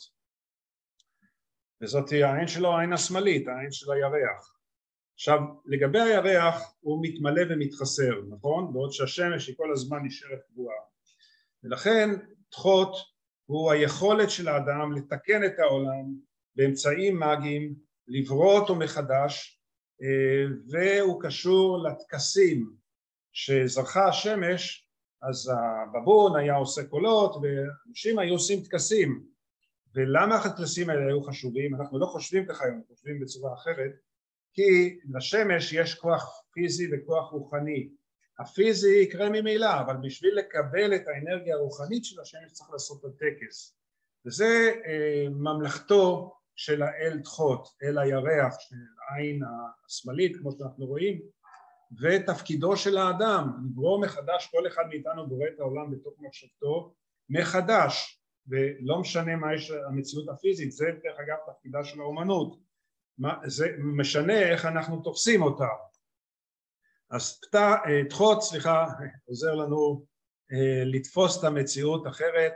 וזאת העין שלו, העין השמאלית, העין של הירח. עכשיו, לגבי הירח הוא מתמלא ומתחסר, נכון? בעוד שהשמש היא כל הזמן נשארת קבועה. ולכן תחות הוא היכולת של האדם לתקן את העולם באמצעים מאגיים, לברוא אותו מחדש, והוא קשור לטקסים שזרחה השמש, אז הבבון היה עושה קולות ואנשים היו עושים טקסים. ולמה הטקסים האלה היו חשובים? אנחנו לא חושבים ככה, אנחנו חושבים בצורה אחרת, כי לשמש יש כוח פיזי וכוח רוחני. הפיזי יקרה ממילא, אבל בשביל לקבל את האנרגיה הרוחנית של השמש צריך לעשות את הטקס. וזה אה, ממלכתו של האל תחות, אל הירח, של העין השמאלית, כמו שאנחנו רואים, ותפקידו של האדם, לברוא מחדש, כל אחד מאיתנו בורא את העולם בתוך מחשבתו, מחדש, ולא משנה מה יש המציאות הפיזית, זה דרך אגב תפקידה של האומנות, זה משנה איך אנחנו תופסים אותה. אז תחות, סליחה, עוזר לנו לתפוס את המציאות אחרת,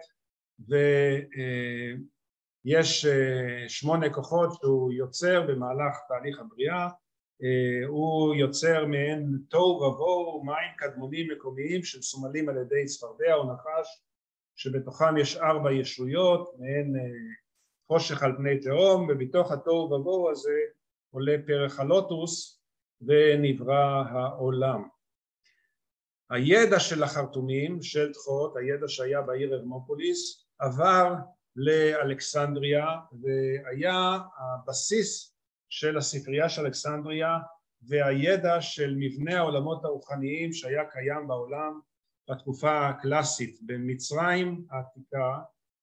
ויש שמונה כוחות שהוא יוצר במהלך תהליך הבריאה, הוא יוצר מעין תוהו ובוהו, מים קדמונים מקומיים שסומלים על ידי צפרדע או נחש, שבתוכם יש ארבע ישויות, מעין חושך על פני תהום, ובתוך התוהו ובוהו הזה עולה פרח הלוטוס ונברא העולם. הידע של החרטומים, של תחות, הידע שהיה בעיר הרמופוליס, עבר לאלכסנדריה, והיה הבסיס של הספרייה של אלכסנדריה, והידע של מבנה העולמות הרוחניים שהיה קיים בעולם בתקופה הקלאסית במצרים העתיקה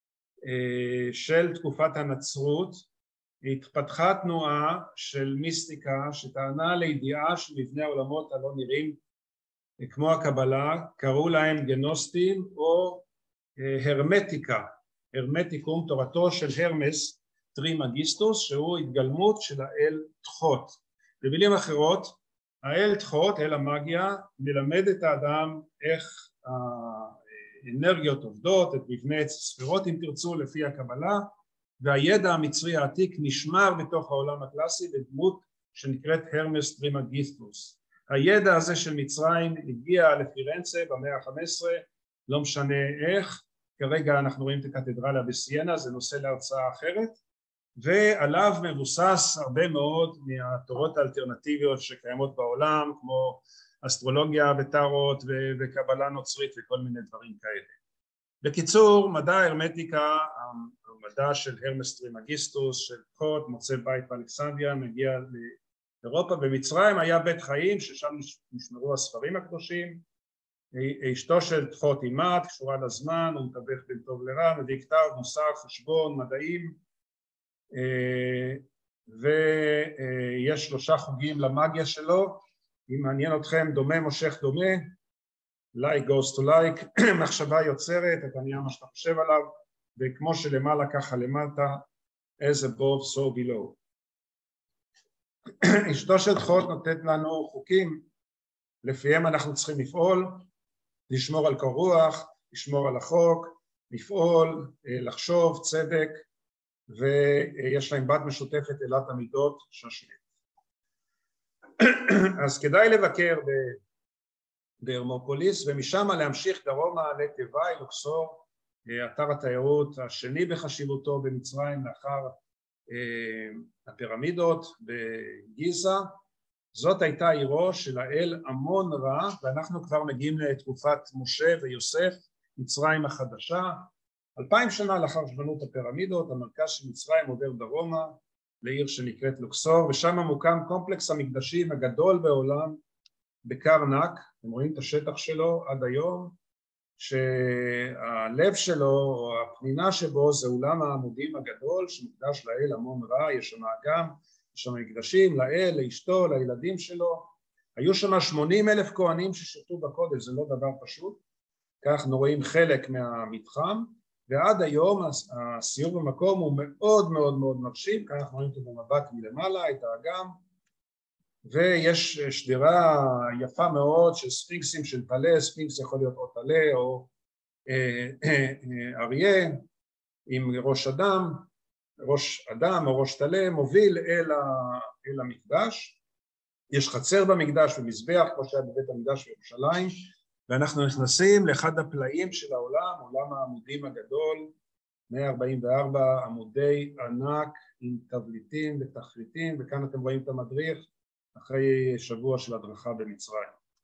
של תקופת הנצרות. התפתחה תנועה של מיסטיקה שטענה לידיעה של מבנה העולמות הלא נראים כמו הקבלה, קראו להם גנוסטים או הרמטיקה, הרמטיקום, תורתו של הרמס טרימגיסטוס, שהוא התגלמות של האל תחות. במילים אחרות, האל תחות, אל המאגיה, מלמד את האדם איך האנרגיות עובדות, את מבנה ספירות אם תרצו לפי הקבלה, והידע המצרי העתיק נשמר בתוך העולם הקלאסי בדמות שנקראת הרמס טרימגיסטוס. הידע הזה של מצרים הגיע לפירנצה במאה ה-חמש עשרה, לא משנה איך, כרגע אנחנו רואים את הקתדרלה בסיינה, זה נושא להרצאה אחרת, ועליו מבוסס הרבה מאוד מהתורות האלטרנטיביות שקיימות בעולם, כמו אסטרולוגיה וטארוט וקבלה נוצרית וכל מיני דברים כאלה. בקיצור, מדע ההרמטיקה, המדע של הרמס טרימגיסטוס, של תחות, מוצא בית באלכסנדריה, מגיע לאירופה. במצרים היה בית חיים ששם נשמרו הספרים הקדושים, אשתו של תחות אימת, קשורה לזמן, הוא מתווך בין טוב לרע, מביא כתב, מוסר, חשבון, מדעים, ויש שלושה חוגים למאגיה שלו. אם מעניין אתכם, דומה מושך דומה, like goes to like, מחשבה יוצרת, אתה נהיה מה שאתה חושב עליו, וכמו שלמעלה ככה למטה, as above so below. אשתו של חוק נותנת לנו חוקים, לפיהם אנחנו צריכים לפעול, לשמור על קור רוח, לשמור על החוק, לפעול, לחשוב, צדק, ויש להם בת משותפת אלת המידות שושלת. אז כדאי לבקר בהרמופוליס, ומשם להמשיך דרומה לתוואי, לוקסור, אתר התיירות השני בחשיבותו במצרים לאחר הפירמידות בגיזה. זאת הייתה עירו של האל אמון רע, ואנחנו כבר מגיעים לתקופת משה ויוסף, מצרים החדשה. אלפיים שנה לאחר שבנו את הפירמידות, המרכז של מצרים עובר דרומה לעיר שנקראת לוקסור, ושם מוקם קומפלקס המקדשים הגדול בעולם בקרנק. אתם רואים את השטח שלו עד היום, שהלב שלו או הפנינה שבו זה אולם העמודים הגדול שמוקדש לאל אמון רע. יש שם אגם, יש שם מקדשים לאל, לאשתו, לילדים שלו. היו שם שמונים אלף כהנים ששירתו בקודש, זה לא דבר פשוט. כך אנחנו רואים חלק מהמתחם, ועד היום הסיור במקום הוא מאוד מאוד מאוד מרשים. כאן אנחנו רואים אותו במבט מלמעלה, את האגם, ויש שדרה יפה מאוד של ספינקסים של טלה. ספינקס יכול להיות או טלה או אריה עם ראש אדם, ראש אדם או ראש טלה, מוביל אל, ה, אל המקדש. יש חצר במקדש ומזבח כמו שהיה בבית המקדש בירושלים, ואנחנו נכנסים לאחד הפלאים של העולם, עולם העמודים הגדול, מאה ארבעים וארבע עמודי ענק עם תבליטים ותחליטים, וכאן אתם רואים את המדריך אחרי שבוע של הדרכה במצרים.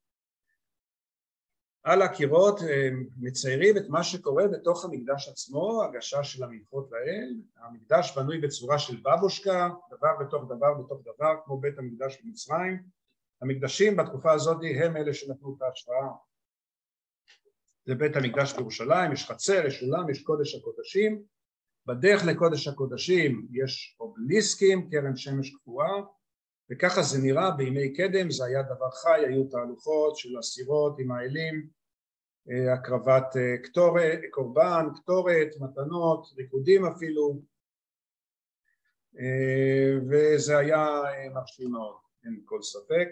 על הקירות מציירים את מה שקורה בתוך המקדש עצמו, הגשה של המנחות לאל. המקדש בנוי בצורה של בבושקה, דבר בתוך דבר בתוך דבר, כמו בית המקדש במצרים. המקדשים בתקופה הזאת הם אלה שנתנו את ההשראה. זה בית המקדש בירושלים, יש חצר, יש אולם, יש קודש הקודשים. בדרך לקודש הקודשים יש אובליסקים, קרן שמש קפואה, וככה זה נראה בימי קדם. זה היה דבר חי, היו תהלוכות של אסירות עם האלים, הקרבת קטורת, קורבן, קטורת, מתנות, ריקודים אפילו, וזה היה מרשים מאוד, אין כל ספק.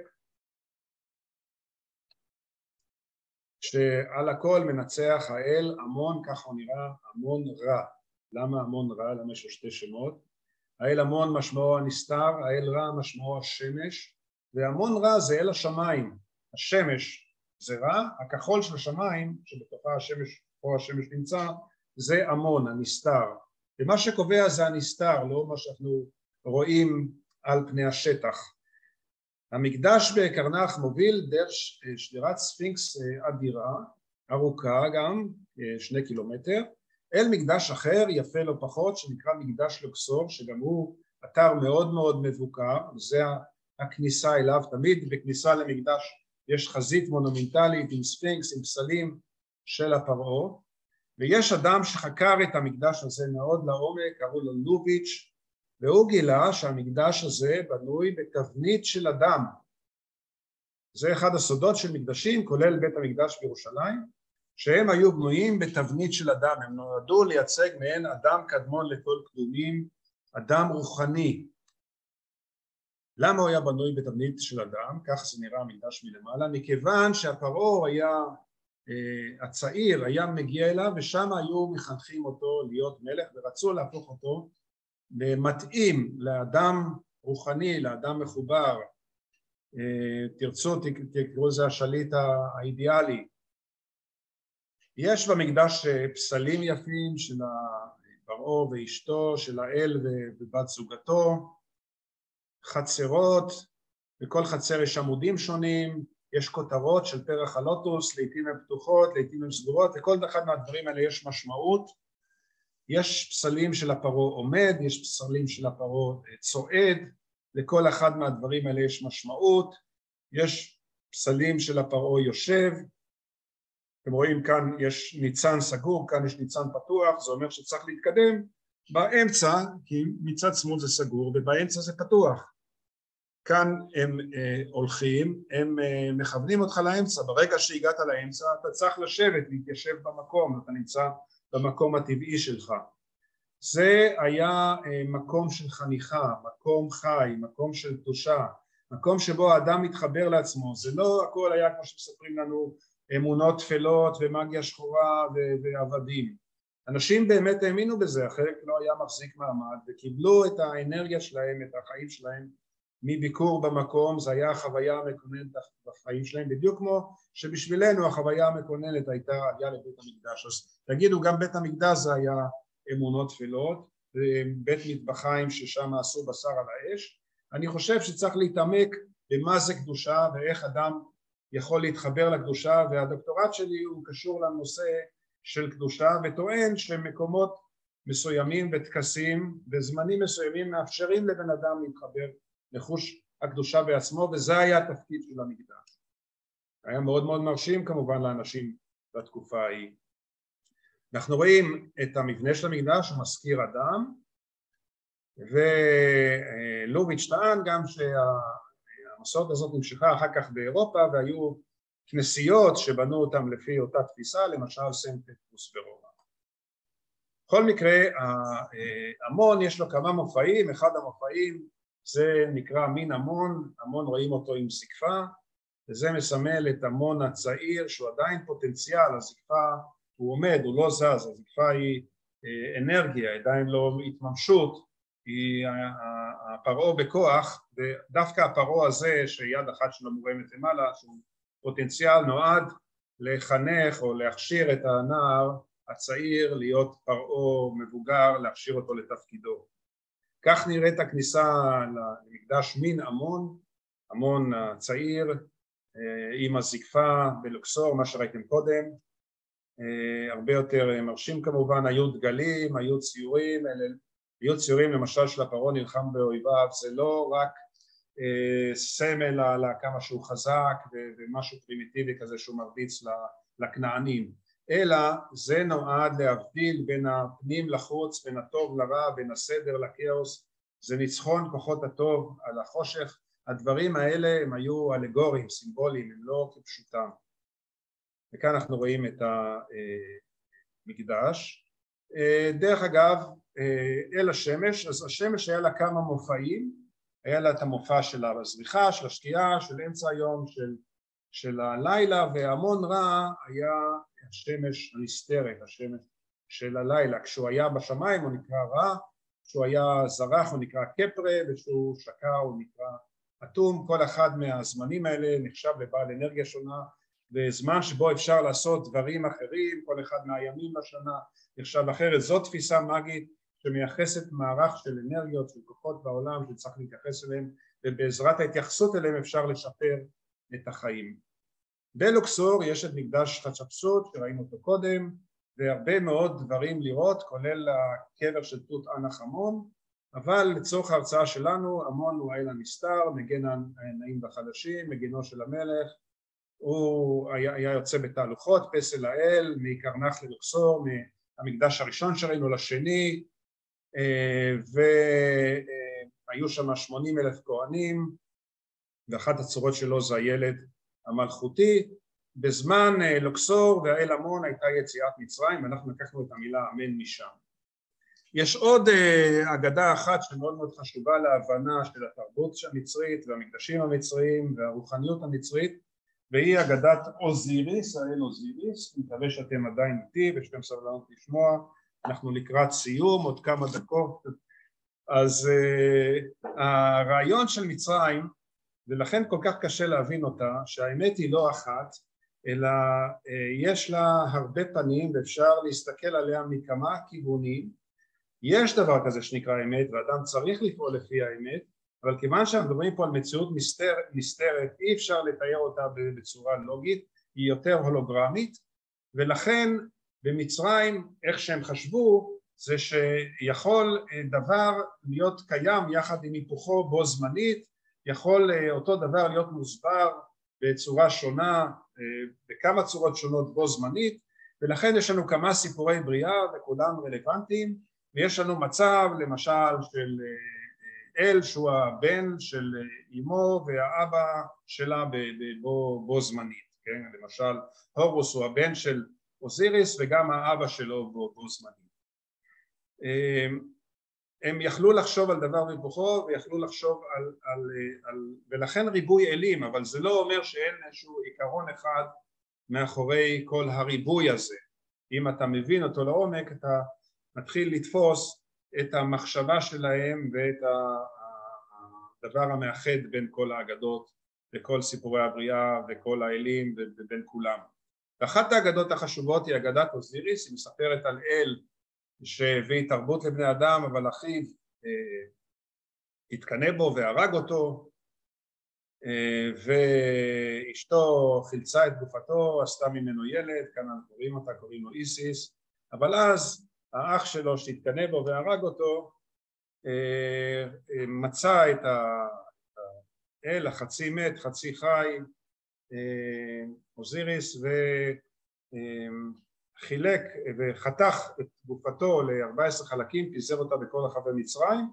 שעל הכל מנצח האל אמון, ככה הוא נראה, אמון רע. למה אמון רע? למה יש לו שתי שמות? האל אמון משמעו הנסתר, האל רע משמעו השמש, והמון רע זה אל השמיים. השמש זה רע, הכחול של השמיים שבתוכה השמש או השמש נמצא זה אמון, הנסתר, ומה שקובע זה הנסתר, לא מה שאנחנו רואים על פני השטח. המקדש בקרנך מוביל דרך שדרת ספינקס אדירה, ארוכה גם, שני קילומטר, אל מקדש אחר יפה לא פחות שנקרא מקדש לוקסור, שגם הוא אתר מאוד מאוד מבוקר. זה הכניסה אליו. תמיד בכניסה למקדש יש חזית מונומנטלית עם ספינקס, עם פסלים של הפרעה, ויש אדם שחקר את המקדש הזה מאוד לעומק, קראו לו לוביץ', והוא גילה שהמקדש הזה בנוי בתבנית של אדם. זה אחד הסודות של מקדשים, כולל בית המקדש בירושלים, שהם היו בנויים בתבנית של אדם. הם נועדו לייצג מעין אדם קדמון לכל קדומים, אדם רוחני. למה הוא היה בנוי בתבנית של אדם? כך זה נראה המקדש מלמעלה, מכיוון שהפרעה היה, הצעיר היה מגיע אליו, ושם היו מחנכים אותו להיות מלך, ורצו להפוך אותו למתאים לאדם רוחני, לאדם מחובר. תרצו, תקראו זה השליט האידיאלי. יש במקדש פסלים יפים של הפרעה ואשתו, של האל ובת זוגתו, חצרות, בכל חצר יש עמודים שונים, יש כותרות של פרח הלוטוס, לעתים הן פתוחות, לעתים הן סגורות, לכל אחד מהדברים האלה יש משמעות. יש פסלים של הפרעה עומד, יש פסלים של הפרעה צועד, לכל אחד מהדברים האלה יש משמעות. יש פסלים של הפרעה יושב, אתם רואים כאן יש ניצן סגור, כאן יש ניצן פתוח, זה אומר שצריך להתקדם באמצע, כי מצד שמאל זה סגור ובאמצע זה פתוח. כאן הם אה, הולכים, הם אה, מכוונים אותך לאמצע, ברגע שהגעת לאמצע אתה צריך לשבת, להתיישב במקום, אתה נמצא במקום הטבעי שלך. זה היה אה, מקום של חניכה, מקום חי, מקום של קדושה, מקום שבו האדם מתחבר לעצמו, זה לא הכל היה כמו שמספרים לנו אמונות תפלות ומגיה שחורה ועבדים. אנשים באמת האמינו בזה, החלק לא היה מחזיק מעמד וקיבלו את האנרגיה שלהם, את החיים שלהם מביקור במקום, זה היה החוויה המקוננת בחיים שלהם, בדיוק כמו שבשבילנו החוויה המקוננת הייתה עלייה לבית המקדש. אז תגידו, גם בית המקדש זה היה אמונות תפלות, בית מטבחיים ששם עשו בשר על האש. אני חושב שצריך להתעמק במה זה קדושה ואיך אדם יכול להתחבר לקדושה, והדוקטורט שלי הוא קשור לנושא של קדושה וטוען שמקומות מסוימים וטקסים וזמנים מסוימים מאפשרים לבן אדם להתחבר לחוש הקדושה בעצמו, וזה היה התפקיד של המקדש. היה מאוד מאוד מרשים כמובן לאנשים בתקופה ההיא. אנחנו רואים את המבנה של המקדש, הוא מזכיר אדם, ולוביץ' טען גם שהמסורת הזאת נמשכה אחר כך באירופה, והיו כנסיות שבנו אותם לפי אותה תפיסה, למשל סנט פטרוס ברומא. בכל מקרה, המון יש לו כמה מופעים, אחד המופעים זה נקרא מין המון, המון רואים אותו עם זקפה, וזה מסמל את המון הצעיר שהוא עדיין פוטנציאל, הזקפה הוא עומד, הוא לא זז, הזקפה היא אנרגיה, עדיין לא התממשות, היא הפרעה בכוח, ודווקא הפרעה הזה שיד אחת שלו מורמת למעלה, שהוא פוטנציאל נועד לחנך או להכשיר את הנער הצעיר להיות פרעה מבוגר, להכשיר אותו לתפקידו. כך נראית הכניסה למקדש מין המון, המון הצעיר עם הזקפה בלוקסור, מה שראיתם קודם, הרבה יותר מרשים כמובן, היו דגלים, היו ציורים, היו ציורים למשל של הפרעה נלחם באויביו, זה לא רק סמל על כמה שהוא חזק ומשהו פרימיטיבי כזה שהוא מרביץ לכנענים, אלא זה נועד להבדיל בין הפנים לחוץ, בין הטוב לרע, בין הסדר לכאוס, זה ניצחון כוחות הטוב על החושך. הדברים האלה הם היו אלגוריים, סימבוליים, הם לא כפשוטם. וכאן אנחנו רואים את המקדש. דרך אגב, אל השמש, אז השמש היה לה כמה מופעים, היה לה את המופע של הזריחה, של השקיעה, של אמצע היום, של, של הלילה, והמון רע היה השמש הנסתרת, השמש של הלילה. כשהוא היה בשמיים הוא נקרא רע, כשהוא היה זרח הוא נקרא קפרה, וכשהוא שקע הוא נקרא אטום. כל אחד מהזמנים האלה נחשב לבעל אנרגיה שונה, וזמן שבו אפשר לעשות דברים אחרים, כל אחד מהימים לשנה נחשב אחרת. זאת תפיסה מגית שמייחסת מערך של אנרגיות, של כוחות בעולם שצריך להתייחס אליהם, ובעזרת ההתייחסות אליהם אפשר לשפר את החיים. בלוקסור יש את מקדש חצ'פסות שראינו אותו קודם, והרבה מאוד דברים לראות, כולל הקבר של תות ענח' אמון, אבל לצורך ההרצאה שלנו, אמון הוא האל הנסתר, מגן הנעים והחלשים, מגינו של המלך, הוא היה, היה יוצא בתהלוכות, פסל האל, מקרנך ללוקסור, מהמקדש הראשון שראינו לשני, והיו שם שמונים אלף כהנים, ואחת הצורות שלו זה הילד המלכותי. בזמן לוקסור והאל אמון הייתה יציאת מצרים, ואנחנו לקחנו את המילה אמן משם. יש עוד אגדה אחת שמאוד מאוד חשובה להבנה של התרבות המצרית והמקדשים המצריים והרוחניות המצרית, והיא אגדת אוזיריס, האל אוזיריס. אני מקווה שאתם עדיין איתי ושאתם סבלנות לשמוע, אנחנו לקראת סיום, עוד כמה דקות. אז uh, הרעיון של מצרים, ולכן כל כך קשה להבין אותה, שהאמת היא לא אחת, אלא uh, יש לה הרבה פנים ואפשר להסתכל עליה מכמה כיוונים. יש דבר כזה שנקרא אמת, ואדם צריך לפעול לפי האמת, אבל כיוון שאנחנו מדברים פה על מציאות מסתר, מסתרת, אי אפשר לתאר אותה בצורה לוגית, היא יותר הולוגרמית, ולכן במצרים, איך שהם חשבו, זה שיכול דבר להיות קיים יחד עם היפוכו בו זמנית, יכול אותו דבר להיות מוסבר בצורה שונה, בכמה צורות שונות בו זמנית, ולכן יש לנו כמה סיפורי בריאה וכולם רלוונטיים, ויש לנו מצב למשל של אל שהוא הבן של אמו והאבא שלה בו, בו זמנית, כן? למשל הורוס הוא הבן של אוזיריס וגם האבא שלו בו, בו זמנית. הם יכלו לחשוב על דבר והיפוכו ויכלו לחשוב על, על, על, ולכן ריבוי אלים, אבל זה לא אומר שאין איזשהו עיקרון אחד מאחורי כל הריבוי הזה. אם אתה מבין אותו לעומק, אתה מתחיל לתפוס את המחשבה שלהם ואת הדבר המאחד בין כל האגדות וכל סיפורי הבריאה וכל האלים ובין כולם. ואחת האגדות החשובות היא אגדת אוזיריס, היא מספרת על אל שהביא תרבות לבני אדם, אבל אחיו אה, התקנא בו והרג אותו, אה, ואשתו חילצה את גופתו, עשתה ממנו ילד, כאן אנחנו קוראים אותה, קוראים לו איסיס, אבל אז האח שלו שהתקנא בו והרג אותו, אה, אה, מצא את האל החצי מת, חצי חי, אה, אוזיריס, ו... אה, חילק וחתך את גופתו ל-ארבעה עשר חלקים, פיזר אותה בכל רחבי מצרים.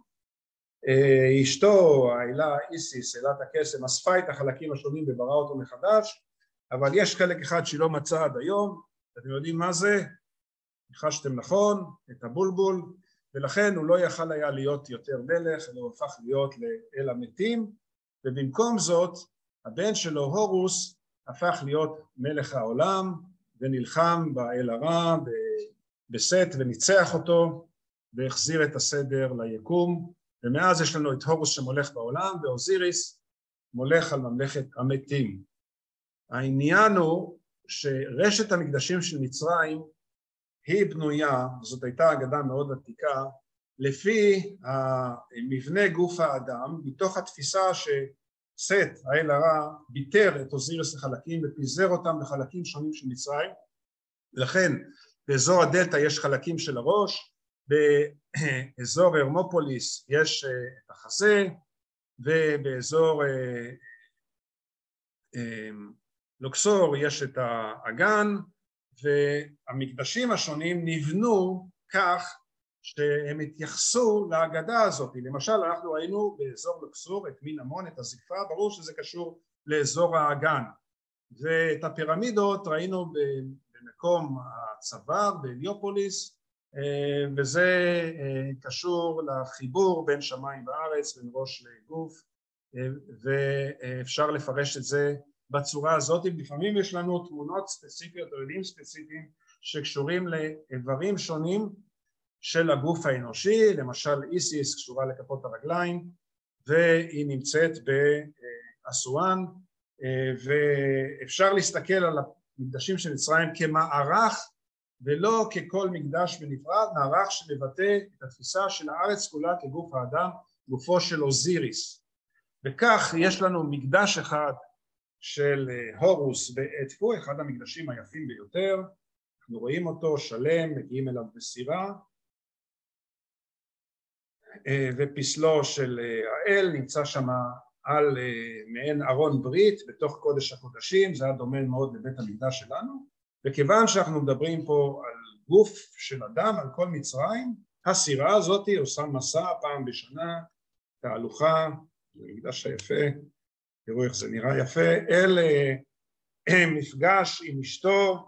אשתו, האלה איסיס, אלת הקסם, אספה את החלקים השונים ובראה אותו מחדש, אבל יש חלק אחד שהיא לא מצאה עד היום, אתם יודעים מה זה? ניחשתם נכון, את הבולבול, ולכן הוא לא יכל היה להיות יותר מלך, אלא הוא הפך להיות לאל המתים, ובמקום זאת הבן שלו הורוס הפך להיות מלך העולם, ונלחם באל הרע בסט וניצח אותו והחזיר את הסדר ליקום, ומאז יש לנו את הורוס שמולך בעולם ואוזיריס מולך על ממלכת המתים. העניין הוא שרשת המקדשים של מצרים היא בנויה, זאת הייתה אגדה מאוד עתיקה, לפי מבנה גוף האדם, מתוך התפיסה ש סט, האל הרע, ביטר את אוזיריס לחלקים ופיזר אותם בחלקים שונים של מצרים, ולכן באזור הדלטה יש חלקים של הראש, באזור הרמופוליס יש את החזה, ובאזור לוקסור יש את האגן, והמקדשים השונים נבנו כך שהם התייחסו להגדה הזאת. למשל אנחנו ראינו באזור לוקסור את מין המון, את הזקפה, ברור שזה קשור לאזור האגן, ואת הפירמידות ראינו במקום הצוואר בהליופוליס, וזה קשור לחיבור בין שמיים וארץ, בין ראש לגוף, ואפשר לפרש את זה בצורה הזאת. לפעמים יש לנו תמונות ספציפיות או אלים ספציפיים שקשורים לאיברים שונים של הגוף האנושי, למשל איסיס קשורה לכפות הרגליים והיא נמצאת באסואן, ואפשר להסתכל על המקדשים של מצרים כמערך ולא ככל מקדש בנפרד, מערך שמבטא את התפיסה של הארץ כולה כגוף האדם, גופו של אוזיריס. וכך יש לנו מקדש אחד של הורוס באדפו, אחד המקדשים היפים ביותר, אנחנו רואים אותו שלם, מגיעים אליו בסירה, ופסלו של האל נמצא שם על מעין ארון ברית בתוך קודש הקודשים, זה היה דומה מאוד לבית המקדש שלנו, וכיוון שאנחנו מדברים פה על גוף של אדם, על כל מצרים, הסירה הזאת עושה מסע פעם בשנה, תהלוכה, זה מקדש היפה, תראו איך זה נראה יפה, אל מפגש עם אשתו,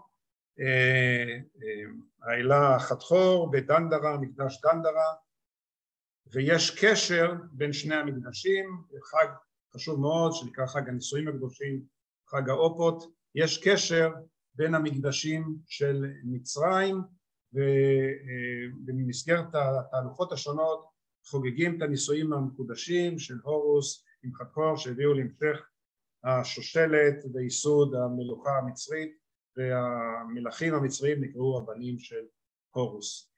האלה חתחור בדנדרה, מקדש דנדרה, ויש קשר בין שני המקדשים, חג חשוב מאוד שנקרא חג הנישואים הקדושים, חג האופות, יש קשר בין המקדשים של מצרים, ובמסגרת התהלוכות השונות חוגגים את הנישואים המקודשים של הורוס עם חתחור שהביאו להמשך השושלת וייסוד המלוכה המצרית, והמלכים המצריים נקראו הבנים של הורוס.